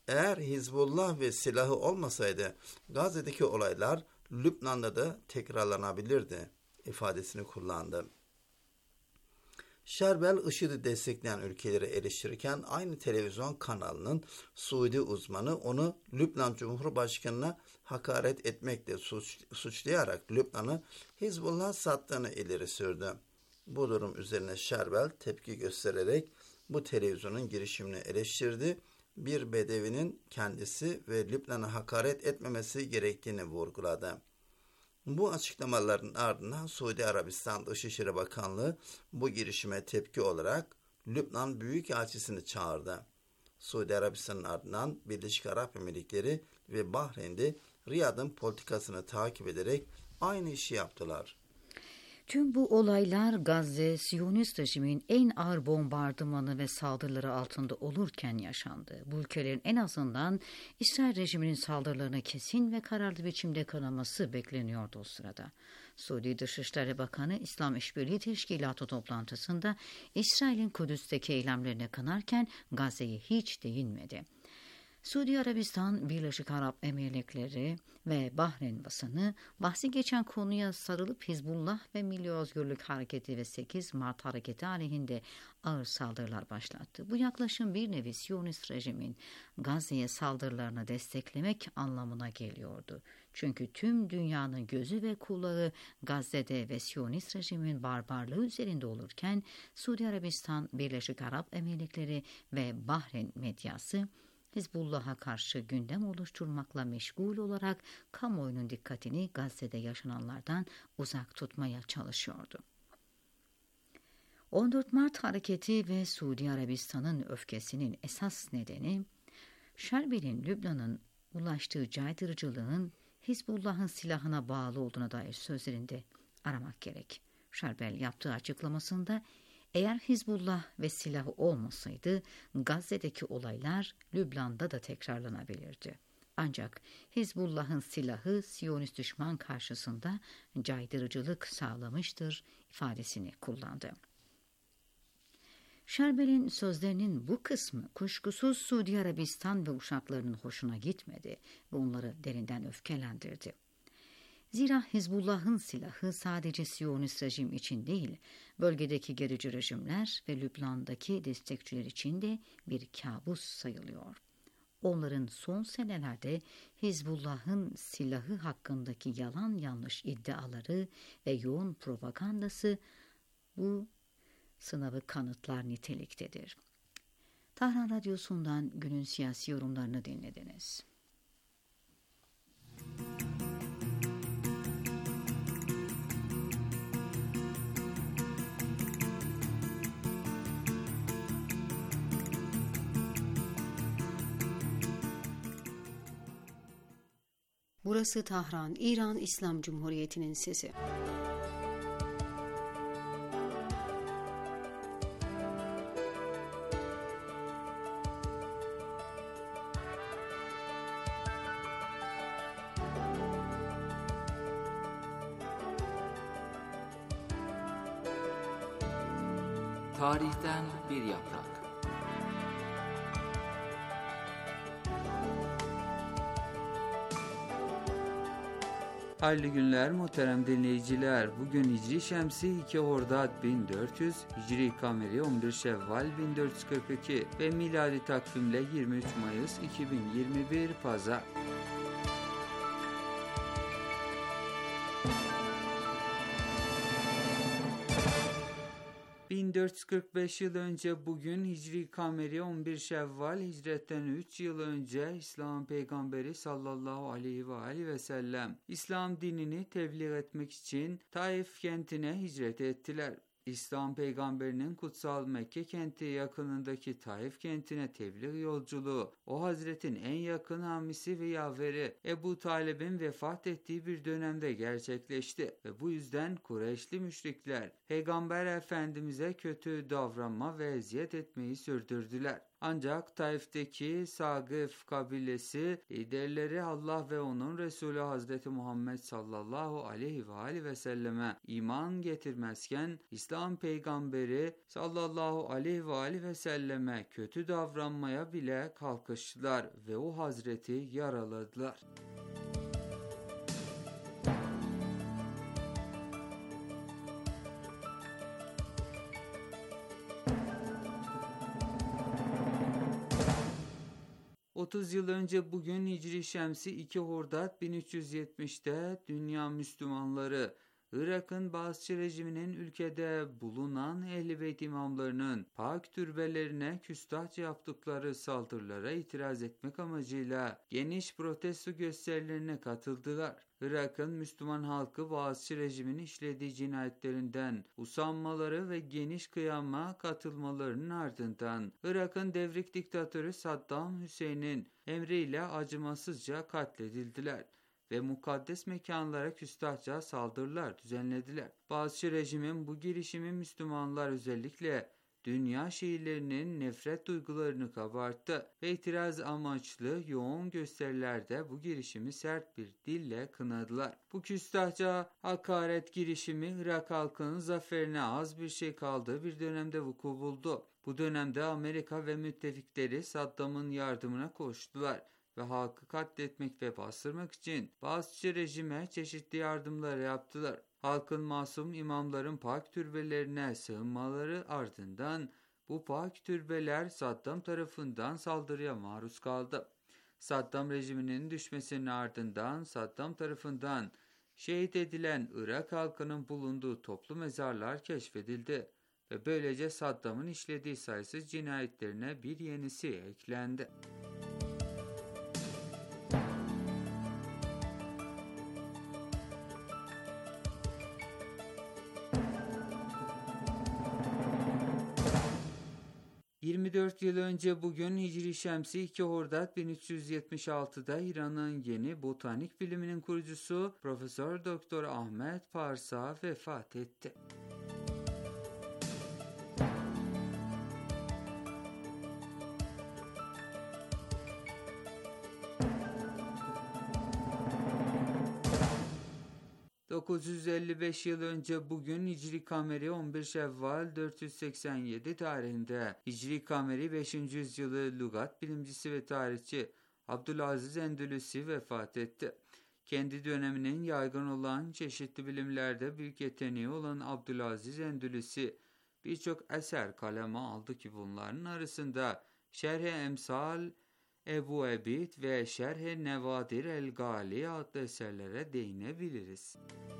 Eğer Hizbullah ve silahı olmasaydı Gazze'deki olaylar Lübnan'da da tekrarlanabilirdi ifadesini kullandı. Şerbel, IŞİD'i destekleyen ülkeleri eleştirirken aynı televizyon kanalının Suudi uzmanı onu Lübnan Cumhurbaşkanı'na hakaret etmekle suç, suçlayarak Lübnan'ı Hizbullah sattığını ileri sürdü. Bu durum üzerine Şerbel tepki göstererek bu televizyonun girişimini eleştirdi. Bir bedevinin kendisi ve Lübnan'a hakaret etmemesi gerektiğini vurguladı. Bu açıklamaların ardından Suudi Arabistan Dışişleri Bakanlığı bu girişime tepki olarak Lübnan Büyükelçisini çağırdı. Suudi Arabistan'ın ardından Birleşik Arap Emirlikleri ve Bahreyn'de Riyad'ın politikasını takip ederek aynı işi yaptılar. Tüm bu olaylar Gazze, Siyonist rejimin en ağır bombardımanı ve saldırıları altında olurken yaşandı. Bu ülkelerin en azından İsrail rejiminin saldırılarına kesin ve kararlı biçimde kınaması bekleniyordu o sırada. Suudi Dışişleri Bakanı İslam İşbirliği Teşkilatı toplantısında İsrail'in Kudüs'teki eylemlerine kınarken Gazze'ye hiç değinmedi. Suudi Arabistan, Birleşik Arap Emirlikleri ve Bahreyn basını bahsi geçen konuya sarılıp Hizbullah ve Milli Özgürlük Hareketi ve sekiz Mart Hareketi aleyhinde ağır saldırılar başlattı. Bu yaklaşım bir nevi Siyonist rejimin Gazze'ye saldırılarını desteklemek anlamına geliyordu. Çünkü tüm dünyanın gözü ve kulağı Gazze'de ve Siyonist rejimin barbarlığı üzerinde olurken Suudi Arabistan, Birleşik Arap Emirlikleri ve Bahreyn medyası Hizbullah'a karşı gündem oluşturmakla meşgul olarak kamuoyunun dikkatini Gazze'de yaşananlardan uzak tutmaya çalışıyordu. on dört Mart hareketi ve Suudi Arabistan'ın öfkesinin esas nedeni, Şerbel'in Lübnan'ın ulaştığı caydırıcılığın Hizbullah'ın silahına bağlı olduğuna dair sözlerinde aramak gerek. Şerbel yaptığı açıklamasında, eğer Hizbullah ve silahı olmasaydı Gazze'deki olaylar Lübnan'da da tekrarlanabilirdi. Ancak Hizbullah'ın silahı Siyonist düşman karşısında caydırıcılık sağlamıştır ifadesini kullandı. Şerbel'in sözlerinin bu kısmı kuşkusuz Suudi Arabistan ve uşaklarının hoşuna gitmedi ve onları derinden öfkelendirdi. Zira Hizbullah'ın silahı sadece Siyonist rejim için değil, bölgedeki gerici rejimler ve Lübnan'daki destekçiler için de bir kabus sayılıyor. Onların son senelerde Hizbullah'ın silahı hakkındaki yalan yanlış iddiaları ve yoğun propagandası bu sınavı kanıtlar niteliktedir. Tahran Radyosu'ndan günün siyasi yorumlarını dinlediniz. Burası Tahran, İran İslam Cumhuriyeti'nin sesi. Tarihten bir yaprak. Hayırlı günler muhterem dinleyiciler. Bugün Hicri Şemsi iki Hordad bin dört yüz, Hicri Kameri on bir Şevval bin dört yüz kırk iki ve miladi takvimle yirmi üç Mayıs iki bin yirmi bir Pazar. bin dört yüz kırk beş yıl önce bugün Hicri Kameri on bir Şevval, hicretten üç yıl önce İslam Peygamberi sallallahu aleyhi ve aleyhi ve sellem İslam dinini tebliğ etmek için Taif kentine hicret ettiler. İslam Peygamberinin kutsal Mekke kenti yakınındaki Taif kentine tebliğ yolculuğu, o Hazretin en yakın hamisi ve yaveri Ebu Talib'in vefat ettiği bir dönemde gerçekleşti ve bu yüzden Kureyşli müşrikler Peygamber Efendimiz'e kötü davranma ve eziyet etmeyi sürdürdüler. Ancak Taif'teki Sagif kabilesi liderleri Allah ve onun Resulü Hazreti Muhammed sallallahu aleyhi ve aleyhi ve selleme iman getirmezken İslam peygamberi sallallahu aleyhi ve aleyhi ve selleme kötü davranmaya bile kalkıştılar ve o Hazreti yaraladılar. otuz yıl önce bugün Hicri Şemsi iki Hordad bin üç yüz yetmişte dünya Müslümanları Irak'ın Baasçı rejiminin ülkede bulunan Ehl-i Beyt imamlarının pak türbelerine küstahça yaptıkları saldırılara itiraz etmek amacıyla geniş protesto gösterilerine katıldılar. Irak'ın Müslüman halkı Baasçı rejimin işlediği cinayetlerinden usanmaları ve geniş kıyama katılmalarının ardından Irak'ın devrik diktatörü Saddam Hüseyin'in emriyle acımasızca katledildiler ve mukaddes mekanlara küstahça saldırılar düzenlediler. Baasçı rejimin bu girişimi Müslümanlar özellikle dünya şiirlerinin nefret duygularını kabarttı ve itiraz amaçlı yoğun gösterilerde bu girişimi sert bir dille kınadılar. Bu küstahça hakaret girişimi Irak halkının zaferine az bir şey kaldığı bir dönemde vuku buldu. Bu dönemde Amerika ve müttefikleri Saddam'ın yardımına koştular ve halkı katletmek ve bastırmak için Baasçı rejime çeşitli yardımlar yaptılar. Halkın masum imamların pak türbelerine sığınmaları ardından bu pak türbeler Saddam tarafından saldırıya maruz kaldı. Saddam rejiminin düşmesinin ardından Saddam tarafından şehit edilen Irak halkının bulunduğu toplu mezarlar keşfedildi ve böylece Saddam'ın işlediği sayısız cinayetlerine bir yenisi eklendi. yirmi dört yıl önce bugün Hicri Şemsi iki Hordad bin üç yüz yetmiş altıda İran'ın yeni botanik biliminin kurucusu Profesör Doktor Ahmet Parsa vefat etti. dokuz yüz elli beş yıl önce bugün Hicri Kameri on bir Şevval dört yüz seksen yedi tarihinde Hicri Kameri beşinci yüzyılı lügat bilimcisi ve tarihçi Abdülaziz Endülüsi vefat etti. Kendi döneminin yaygın olan çeşitli bilimlerde büyük yeteneği olan Abdülaziz Endülüsi birçok eser kaleme aldı ki bunların arasında Şerh-i Emsal, Ebu Ebid ve Şerh-i Nevadir el-Gali adlı eserlere değinebiliriz.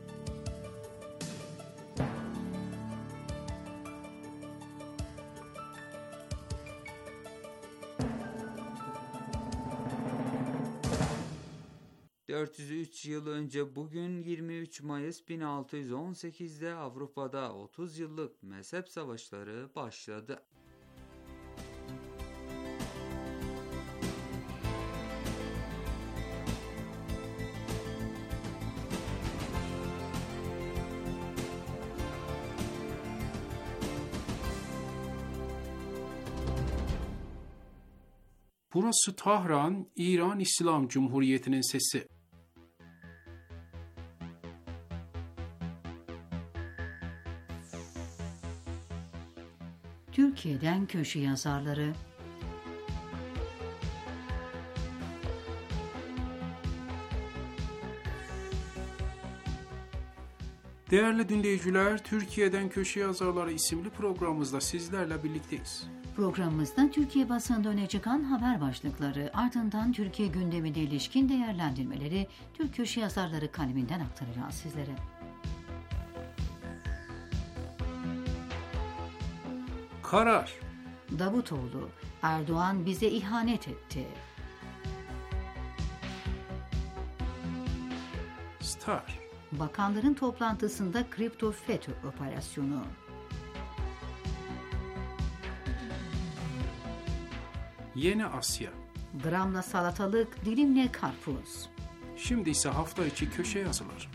dört yüz üç yıl önce bugün yirmi üç Mayıs bin altı yüz on sekizde Avrupa'da otuz yıllık mezhep savaşları başladı. Burası Tahran, İran İslam Cumhuriyeti'nin sesi. Türkiye'den köşe yazarları. Değerli dinleyiciler, Türkiye'den Köşe Yazarları isimli programımızda sizlerle birlikteyiz. Programımızda Türkiye basında öne çıkan haber başlıkları, ardından Türkiye gündemine ilişkin değerlendirmeleri Türk köşe yazarları kaleminden aktaracağız sizlere. Karar. Davutoğlu, Erdoğan bize ihanet etti. Star. Bakanların toplantısında kripto FETÖ operasyonu. Yeni Asya. Gramla salatalık, dilimle karpuz. Şimdi ise hafta içi köşe yazıları.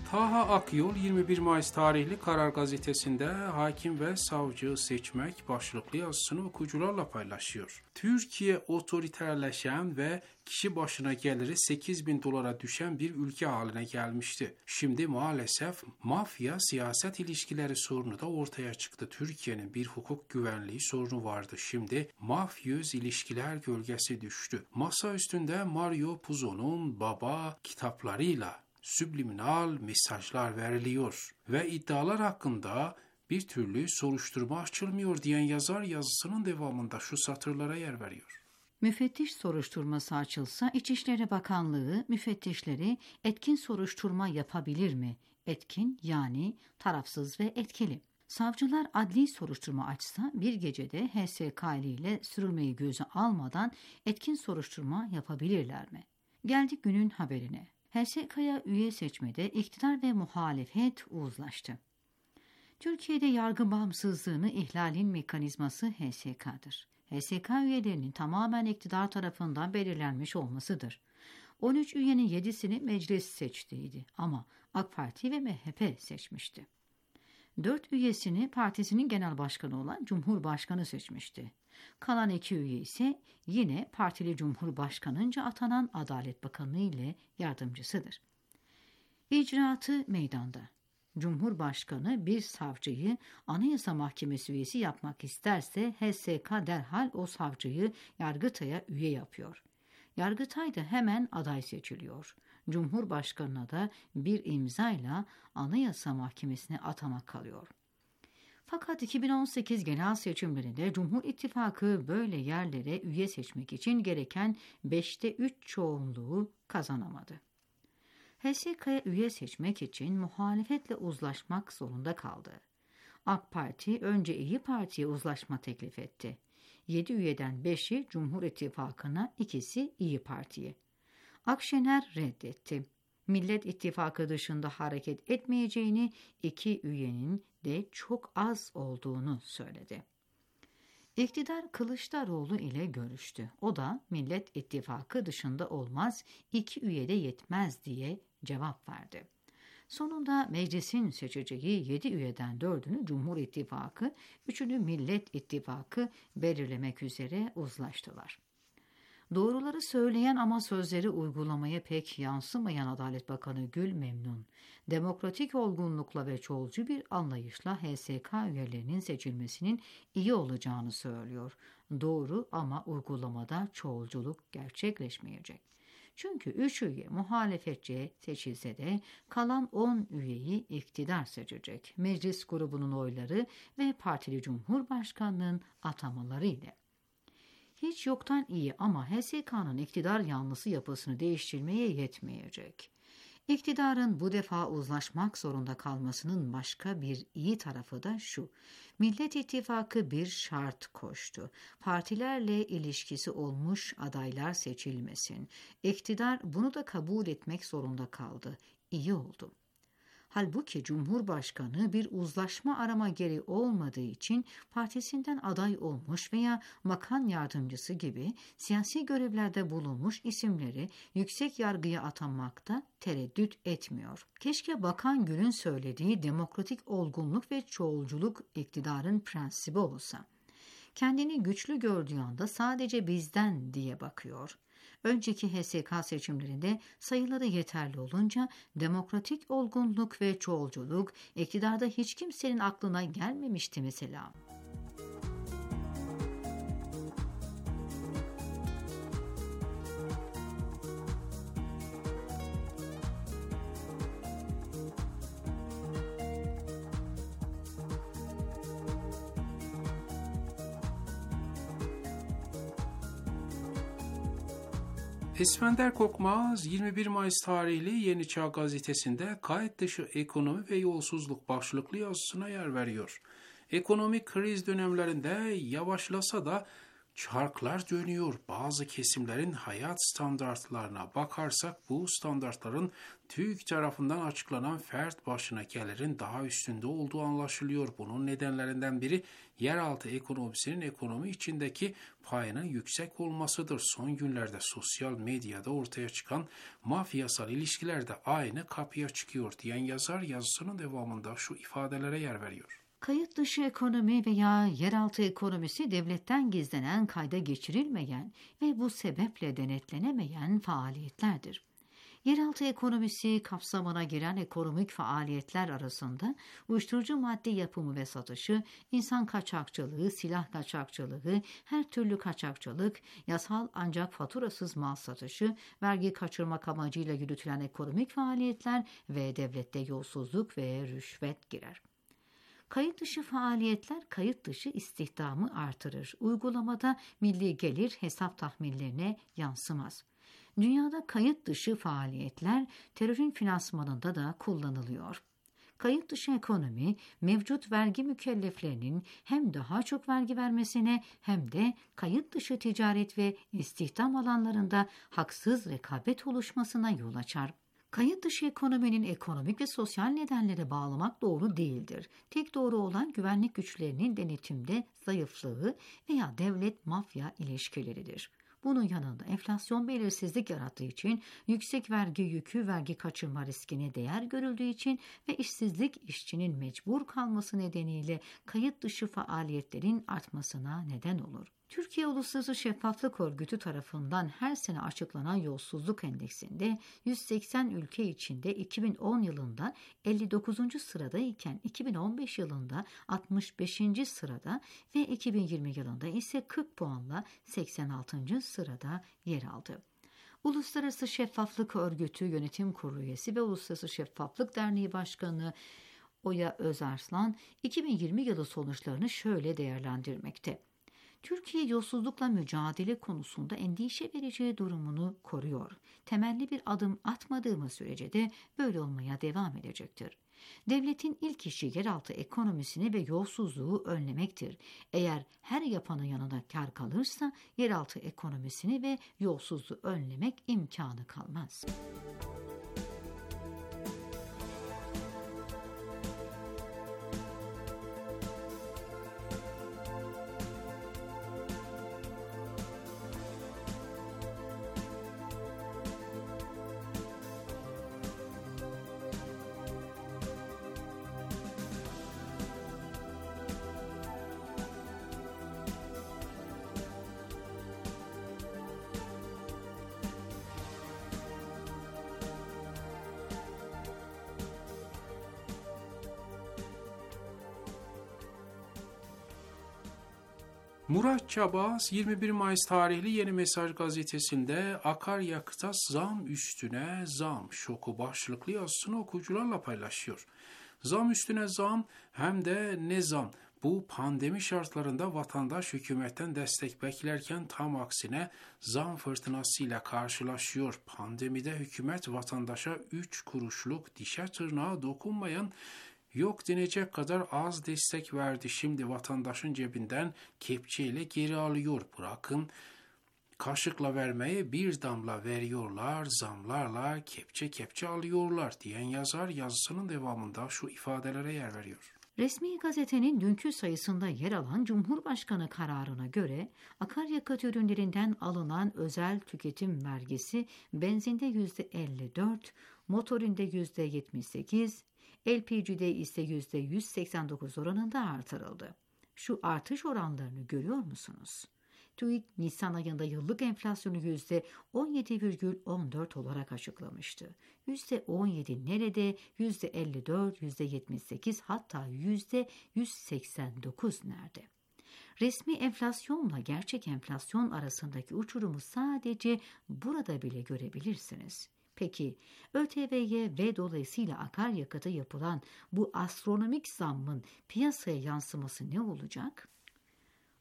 Taha Akyol yirmi bir Mayıs tarihli Karar Gazetesi'nde hakim ve savcı seçmek başlıklı yazısını okuyucularla paylaşıyor. Türkiye otoriterleşen ve kişi başına geliri sekiz bin dolara düşen bir ülke haline gelmişti. Şimdi maalesef mafya siyaset ilişkileri sorunu da ortaya çıktı. Türkiye'nin bir hukuk güvenliği sorunu vardı. Şimdi mafyöz ilişkiler gölgesi düştü. Masa üstünde Mario Puzo'nun Baba kitaplarıyla subliminal mesajlar veriliyor ve iddialar hakkında bir türlü soruşturma açılmıyor diyen yazar yazısının devamında şu satırlara yer veriyor. Müfettiş soruşturması açılsa İçişleri Bakanlığı müfettişleri etkin soruşturma yapabilir mi? Etkin yani tarafsız ve etkili. Savcılar adli soruşturma açsa bir gecede H S K ile sürülmeyi göze almadan etkin soruşturma yapabilirler mi? Geldik günün haberine. H S K'ya üye seçmede iktidar ve muhalefet uzlaştı. Türkiye'de yargı bağımsızlığını ihlalin mekanizması H S K'dır. H S K üyelerinin tamamen iktidar tarafından belirlenmiş olmasıdır. on üç üyenin yedisini meclis seçtiydi ama AK Parti ve M H P seçmişti. dört üyesini partisinin genel başkanı olan Cumhurbaşkanı seçmişti. Kalan iki üye ise yine partili Cumhurbaşkanınca atanan Adalet Bakanı ile yardımcısıdır. İcraatı meydanda. Cumhurbaşkanı bir savcıyı Anayasa Mahkemesi üyesi yapmak isterse H S K derhal o savcıyı Yargıtay'a üye yapıyor. Yargıtay'da hemen aday seçiliyor. Cumhurbaşkanına da bir imzayla Anayasa Mahkemesi'ne atamak kalıyor. Fakat iki bin on sekiz genel seçimlerinde Cumhur İttifakı böyle yerlere üye seçmek için gereken beşte üç çoğunluğu kazanamadı. H S K'ya üye seçmek için muhalefetle uzlaşmak zorunda kaldı. AK Parti önce İyi Parti'ye uzlaşma teklif etti. yedi üyeden beşi Cumhur İttifakı'na, ikisi İyi Parti'ye. Akşener reddetti. Millet İttifakı dışında hareket etmeyeceğini, iki üyenin de çok az olduğunu söyledi. İktidar Kılıçdaroğlu ile görüştü. O da Millet İttifakı dışında olmaz, iki üye de yetmez diye cevap verdi. Sonunda meclisin seçeceği yedi üyeden dördünü Cumhur İttifakı, üçünü Millet İttifakı belirlemek üzere uzlaştılar. Doğruları söyleyen ama sözleri uygulamaya pek yansımayan Adalet Bakanı Gül memnun. Demokratik olgunlukla ve çoğulcu bir anlayışla H S K üyelerinin seçilmesinin iyi olacağını söylüyor. Doğru ama uygulamada çoğulculuk gerçekleşmeyecek. Çünkü üç üye muhalefetçi seçilse de kalan on üyeyi iktidar seçecek. Meclis grubunun oyları ve partili Cumhurbaşkanının atamaları ile. Hiç yoktan iyi ama H S K'nın iktidar yanlısı yapısını değiştirmeye yetmeyecek. İktidarın bu defa uzlaşmak zorunda kalmasının başka bir iyi tarafı da şu. Millet İttifakı bir şart koştu. Partilerle ilişkisi olmuş adaylar seçilmesin. İktidar bunu da kabul etmek zorunda kaldı. İyi oldu. Halbuki Cumhurbaşkanı bir uzlaşma arama gereği olmadığı için partisinden aday olmuş veya makan yardımcısı gibi siyasi görevlerde bulunmuş isimleri yüksek yargıya atanmakta tereddüt etmiyor. Keşke Bakan Gül'ün söylediği demokratik olgunluk ve çoğulculuk iktidarın prensibi olsa. Kendini güçlü gördüğü anda sadece bizden diye bakıyor. Önceki H S K seçimlerinde sayıları yeterli olunca demokratik olgunluk ve çoğulculuk iktidarda hiç kimsenin aklına gelmemişti mesela. İskender Korkmaz yirmi bir Mayıs tarihli Yeni Çağ gazetesinde kayıt dışı ekonomi ve yolsuzluk başlıklı yazısına yer veriyor. Ekonomik kriz dönemlerinde yavaşlasa da çarklar dönüyor. Bazı kesimlerin hayat standartlarına bakarsak bu standartların TÜİK tarafından açıklanan fert başına gelirin daha üstünde olduğu anlaşılıyor. Bunun nedenlerinden biri yeraltı ekonomisinin ekonomi içindeki payının yüksek olmasıdır. Son günlerde sosyal medyada ortaya çıkan mafyasal ilişkiler de aynı kapıya çıkıyor diyen yazar yazısının devamında şu ifadelere yer veriyor. Kayıt dışı ekonomi veya yeraltı ekonomisi devletten gizlenen, kayda geçirilmeyen ve bu sebeple denetlenemeyen faaliyetlerdir. Yeraltı ekonomisi kapsamına giren ekonomik faaliyetler arasında uyuşturucu madde yapımı ve satışı, insan kaçakçılığı, silah kaçakçılığı, her türlü kaçakçılık, yasal ancak faturasız mal satışı, vergi kaçırmak amacıyla yürütülen ekonomik faaliyetler ve devlette yolsuzluk ve rüşvet girer. Kayıt dışı faaliyetler kayıt dışı istihdamı artırır. Uygulamada milli gelir hesap tahminlerine yansımaz. Dünyada kayıt dışı faaliyetler terörün finansmanında da kullanılıyor. Kayıt dışı ekonomi, mevcut vergi mükelleflerinin hem daha çok vergi vermesine hem de kayıt dışı ticaret ve istihdam alanlarında haksız rekabet oluşmasına yol açar. Kayıt dışı ekonominin ekonomik ve sosyal nedenlere bağlamak doğru değildir. Tek doğru olan güvenlik güçlerinin denetimde zayıflığı veya devlet-mafya ilişkileridir. Bunun yanında enflasyon belirsizlik yarattığı için, yüksek vergi yükü vergi kaçırma riskine değer görüldüğü için ve işsizlik işçinin mecbur kalması nedeniyle kayıt dışı faaliyetlerin artmasına neden olur. Türkiye Uluslararası Şeffaflık Örgütü tarafından her sene açıklanan yolsuzluk endeksinde yüz seksen ülke içinde iki bin on yılında elli dokuzuncu sırada iken iki bin on beş yılında altmış beşinci sırada ve iki bin yirmi yılında ise kırk puanla seksen altıncı sırada yer aldı. Uluslararası Şeffaflık Örgütü Yönetim Kurulu üyesi ve Uluslararası Şeffaflık Derneği Başkanı Oya Özarslan iki bin yirmi yılı sonuçlarını şöyle değerlendirmekte. Türkiye yolsuzlukla mücadele konusunda endişe vereceği durumunu koruyor. Temelli bir adım atmadığımız sürece de böyle olmaya devam edecektir. Devletin ilk işi yeraltı ekonomisini ve yolsuzluğu önlemektir. Eğer her yapanın yanına kar kalırsa yeraltı ekonomisini ve yolsuzluğu önlemek imkanı kalmaz. Murat Çabaz yirmi bir Mayıs tarihli Yeni Mesaj gazetesinde akaryakıta zam üstüne zam şoku başlıklı yazısını okuyucularla paylaşıyor. Zam üstüne zam hem de ne zam? Bu pandemi şartlarında vatandaş hükümetten destek beklerken tam aksine zam fırtınasıyla karşılaşıyor. Pandemide hükümet vatandaşa üç kuruşluk dişe tırnağa dokunmayan yok denecek kadar az destek verdi. Şimdi vatandaşın cebinden kepçeyle geri alıyor. Bırakın kaşıkla vermeye bir damla veriyorlar, zamlarla kepçe kepçe alıyorlar diyen yazar yazısının devamında şu ifadelere yer veriyor. Resmi gazetenin dünkü sayısında yer alan Cumhurbaşkanı kararına göre akaryakıt ürünlerinden alınan özel tüketim vergisi benzinde yüzde elli dört, motorinde yüzde yetmiş sekiz, L P G'de ise yüzde yüz seksen dokuz oranında artırıldı. Şu artış oranlarını görüyor musunuz? TÜİK Nisan ayında yıllık enflasyonu yüzde on yedi virgül on dört olarak açıklamıştı. yüzde on yedi nerede? yüzde elli dört, yüzde yetmiş sekiz hatta yüzde yüz seksen dokuz nerede? Resmi enflasyonla gerçek enflasyon arasındaki uçurumu sadece burada bile görebilirsiniz. Peki ÖTV'ye ve dolayısıyla akaryakıta yapılan bu astronomik zammın piyasaya yansıması ne olacak?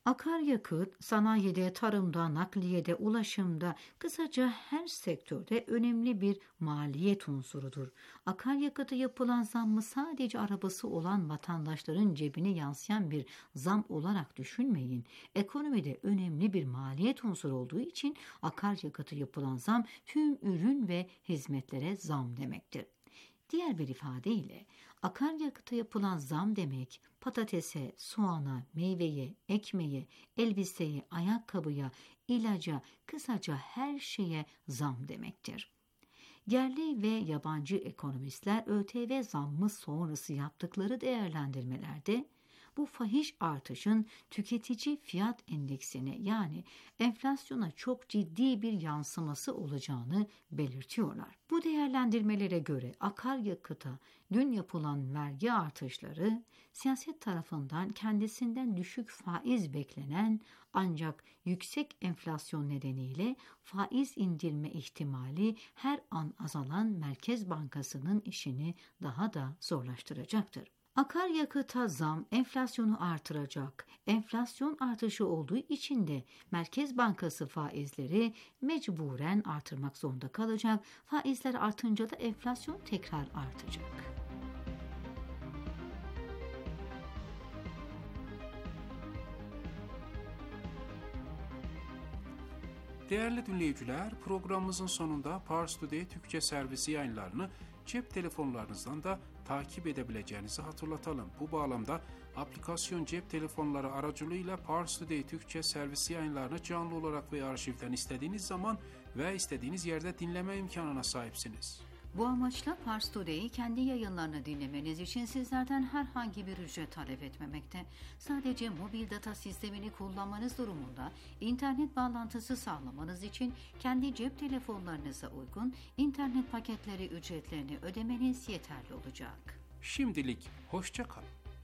Akaryakıt, sanayide, tarımda, nakliyede, ulaşımda, kısaca her sektörde önemli bir maliyet unsurudur. Akaryakıta yapılan zammı sadece arabası olan vatandaşların cebine yansıyan bir zam olarak düşünmeyin. Ekonomide önemli bir maliyet unsuru olduğu için akaryakıta yapılan zam tüm ürün ve hizmetlere zam demektir. Diğer bir ifadeyle akaryakıta yapılan zam demek patatese, soğana, meyveye, ekmeğe, elbiseye, ayakkabıya, ilaca, kısaca her şeye zam demektir. Yerli ve yabancı ekonomistler ÖTV zammı sonrası yaptıkları değerlendirmelerde bu fahiş artışın tüketici fiyat endeksine yani enflasyona çok ciddi bir yansıması olacağını belirtiyorlar. Bu değerlendirmelere göre akaryakıta dün yapılan vergi artışları siyaset tarafından kendisinden düşük faiz beklenen ancak yüksek enflasyon nedeniyle faiz indirme ihtimali her an azalan Merkez Bankası'nın işini daha da zorlaştıracaktır. Akaryakıta zam enflasyonu artıracak. Enflasyon artışı olduğu için de Merkez Bankası faizleri mecburen artırmak zorunda kalacak. Faizler artınca da enflasyon tekrar artacak. Değerli dinleyiciler, programımızın sonunda Pars Today Türkçe servisi yayınlarını cep telefonlarınızdan da takip edebileceğinizi hatırlatalım. Bu bağlamda aplikasyon cep telefonları aracılığıyla Pars Today Türkçe servisi yayınlarını canlı olarak ve arşivden istediğiniz zaman ve istediğiniz yerde dinleme imkanına sahipsiniz. Bu amaçla Pars Today'i kendi yayınlarını dinlemeniz için sizlerden herhangi bir ücret talep etmemekte. Sadece mobil data sistemini kullanmanız durumunda internet bağlantısı sağlamanız için kendi cep telefonlarınıza uygun internet paketleri ücretlerini ödemeniz yeterli olacak. Şimdilik hoşça kalın.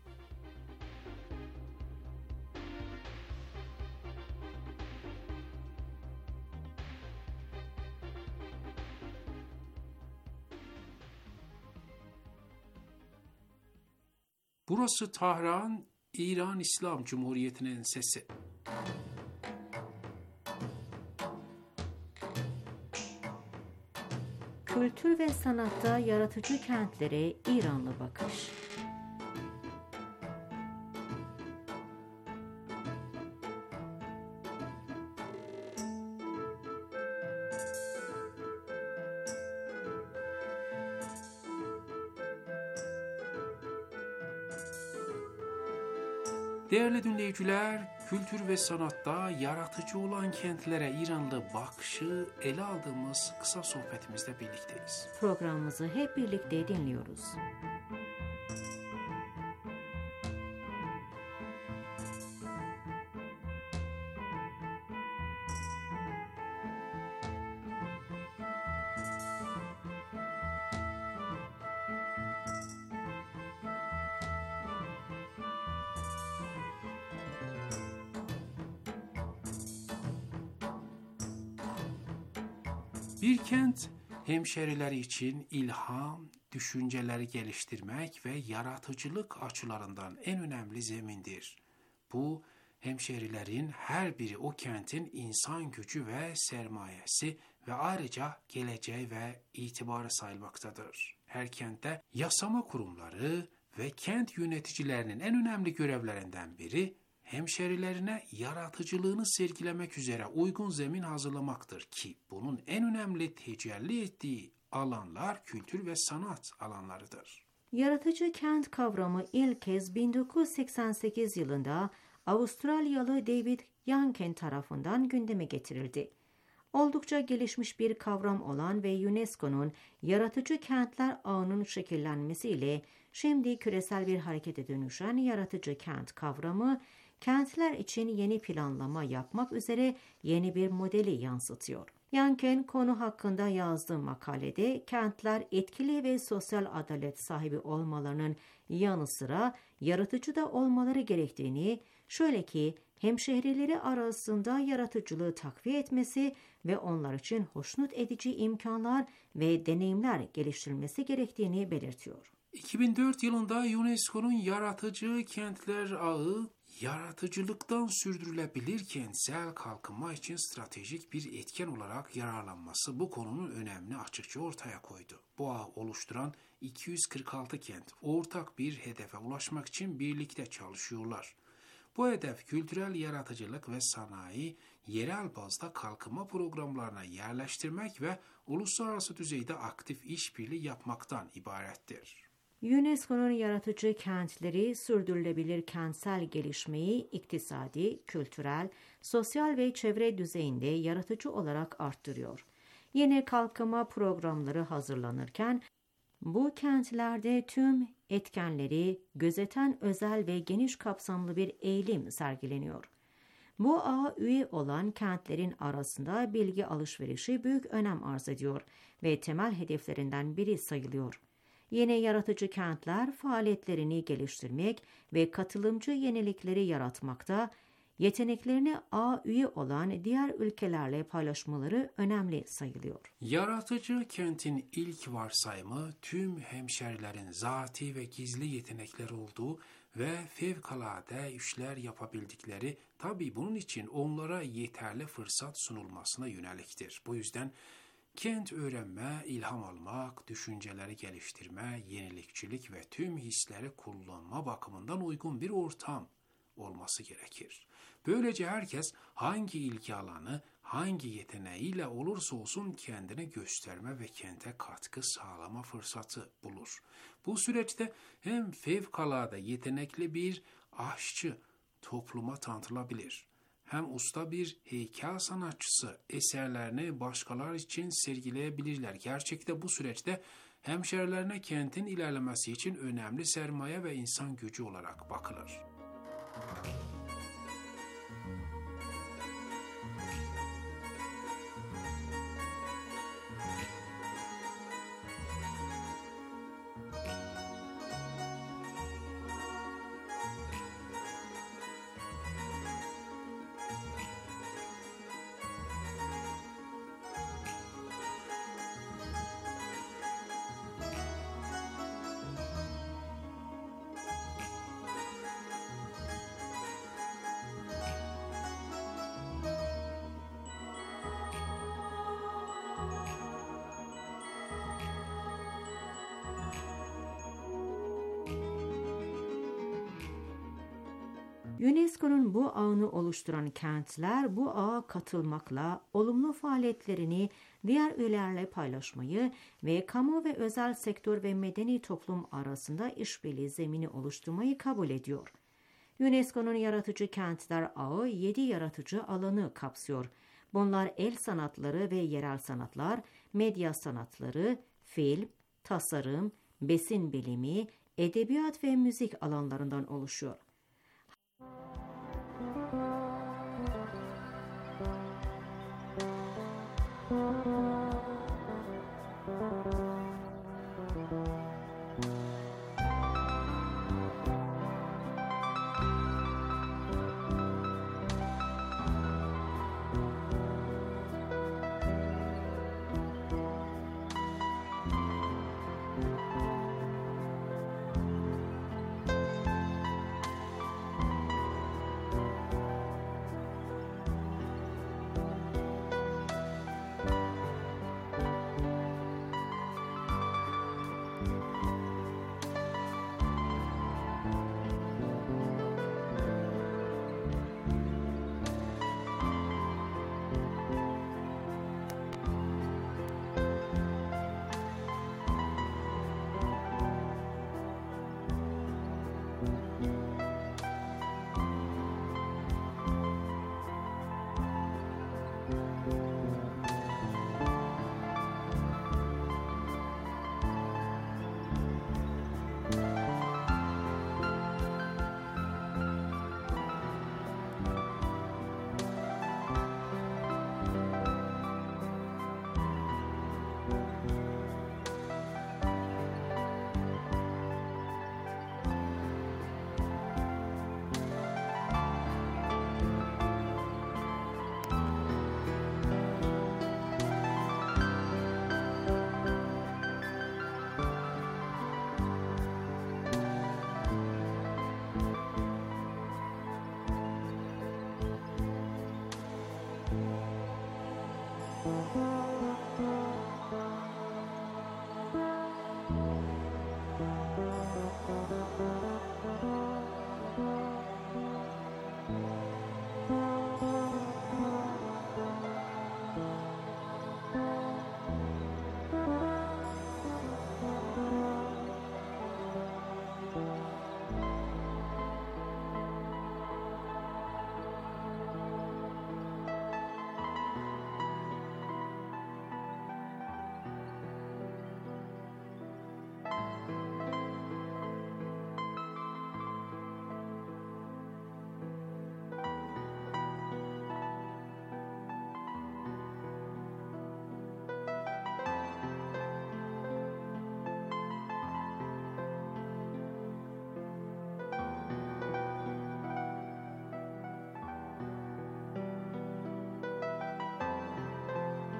Burası Tahran, İran İslam Cumhuriyeti'nin sesi. Kültür ve sanatta yaratıcı kentlere İranlı bakış. Değerli dinleyiciler, kültür ve sanatta yaratıcı olan kentlere İranlı bakışı ele aldığımız kısa sohbetimizde birlikteyiz. Programımızı hep birlikte dinliyoruz. Bir kent, hemşerileri için ilham, düşünceleri geliştirmek ve yaratıcılık açılarından en önemli zemindir. Bu, hemşerilerin her biri o kentin insan gücü ve sermayesi ve ayrıca geleceği ve itibarı sayılmaktadır. Her kentte yasama kurumları ve kent yöneticilerinin en önemli görevlerinden biri, hemşerilerine yaratıcılığını sergilemek üzere uygun zemin hazırlamaktır ki bunun en önemli tecelli ettiği alanlar kültür ve sanat alanlarıdır. Yaratıcı kent kavramı ilk kez bin dokuz yüz seksen sekiz yılında Avustralyalı David Youngkin tarafından gündeme getirildi. Oldukça gelişmiş bir kavram olan ve UNESCO'nun yaratıcı kentler ağının şekillenmesiyle şimdi küresel bir harekete dönüşen yaratıcı kent kavramı, kentler için yeni planlama yapmak üzere yeni bir modeli yansıtıyor. Youngkin konu hakkında yazdığı makalede kentler etkili ve sosyal adalet sahibi olmalarının yanı sıra yaratıcı da olmaları gerektiğini, şöyle ki hemşehrileri arasında yaratıcılığı takviye etmesi ve onlar için hoşnut edici imkanlar ve deneyimler geliştirilmesi gerektiğini belirtiyor. iki bin dört yılında UNESCO'nun Yaratıcı Kentler Ağı yaratıcılıktan sürdürülebilir kentsel kalkınma için stratejik bir etken olarak yararlanması bu konunun önemini açıkça ortaya koydu. Bu ağı oluşturan iki yüz kırk altı kent ortak bir hedefe ulaşmak için birlikte çalışıyorlar. Bu hedef kültürel yaratıcılık ve sanayi yerel bazda kalkınma programlarına yerleştirmek ve uluslararası düzeyde aktif işbirliği yapmaktan ibarettir. UNESCO'nun yaratıcı kentleri sürdürülebilir kentsel gelişmeyi iktisadi, kültürel, sosyal ve çevre düzeyinde yaratıcı olarak arttırıyor. Yeni kalkınma programları hazırlanırken bu kentlerde tüm etkenleri gözeten özel ve geniş kapsamlı bir eğilim sergileniyor. Bu ağa üye olan kentlerin arasında bilgi alışverişi büyük önem arz ediyor ve temel hedeflerinden biri sayılıyor. Yeni yaratıcı kentler faaliyetlerini geliştirmek ve katılımcı yenilikleri yaratmakta, yeteneklerini ağa üye olan diğer ülkelerle paylaşmaları önemli sayılıyor. Yaratıcı kentin ilk varsayımı tüm hemşerilerin zati ve gizli yetenekleri olduğu ve fevkalade işler yapabildikleri, tabii bunun için onlara yeterli fırsat sunulmasına yöneliktir. Bu yüzden kent öğrenme, ilham almak, düşünceleri geliştirme, yenilikçilik ve tüm hisleri kullanma bakımından uygun bir ortam olması gerekir. Böylece herkes hangi ilgi alanı, hangi yeteneğiyle olursa olsun kendini gösterme ve kente katkı sağlama fırsatı bulur. Bu süreçte hem fevkalade yetenekli bir aşçı topluma tanıtılabilir, hem usta bir heykel sanatçısı eserlerini başkalar için sergileyebilirler. Gerçekte bu süreçte hemşerilerine kentin ilerlemesi için önemli sermaye ve insan gücü olarak bakılır. UNESCO'nun bu ağını oluşturan kentler bu ağa katılmakla olumlu faaliyetlerini diğer üyelerle paylaşmayı ve kamu ve özel sektör ve medeni toplum arasında işbirliği zemini oluşturmayı kabul ediyor. UNESCO'nun yaratıcı kentler ağı yedi yaratıcı alanı kapsıyor. Bunlar el sanatları ve yerel sanatlar, medya sanatları, film, tasarım, besin bilimi, edebiyat ve müzik alanlarından oluşuyor. Thank you.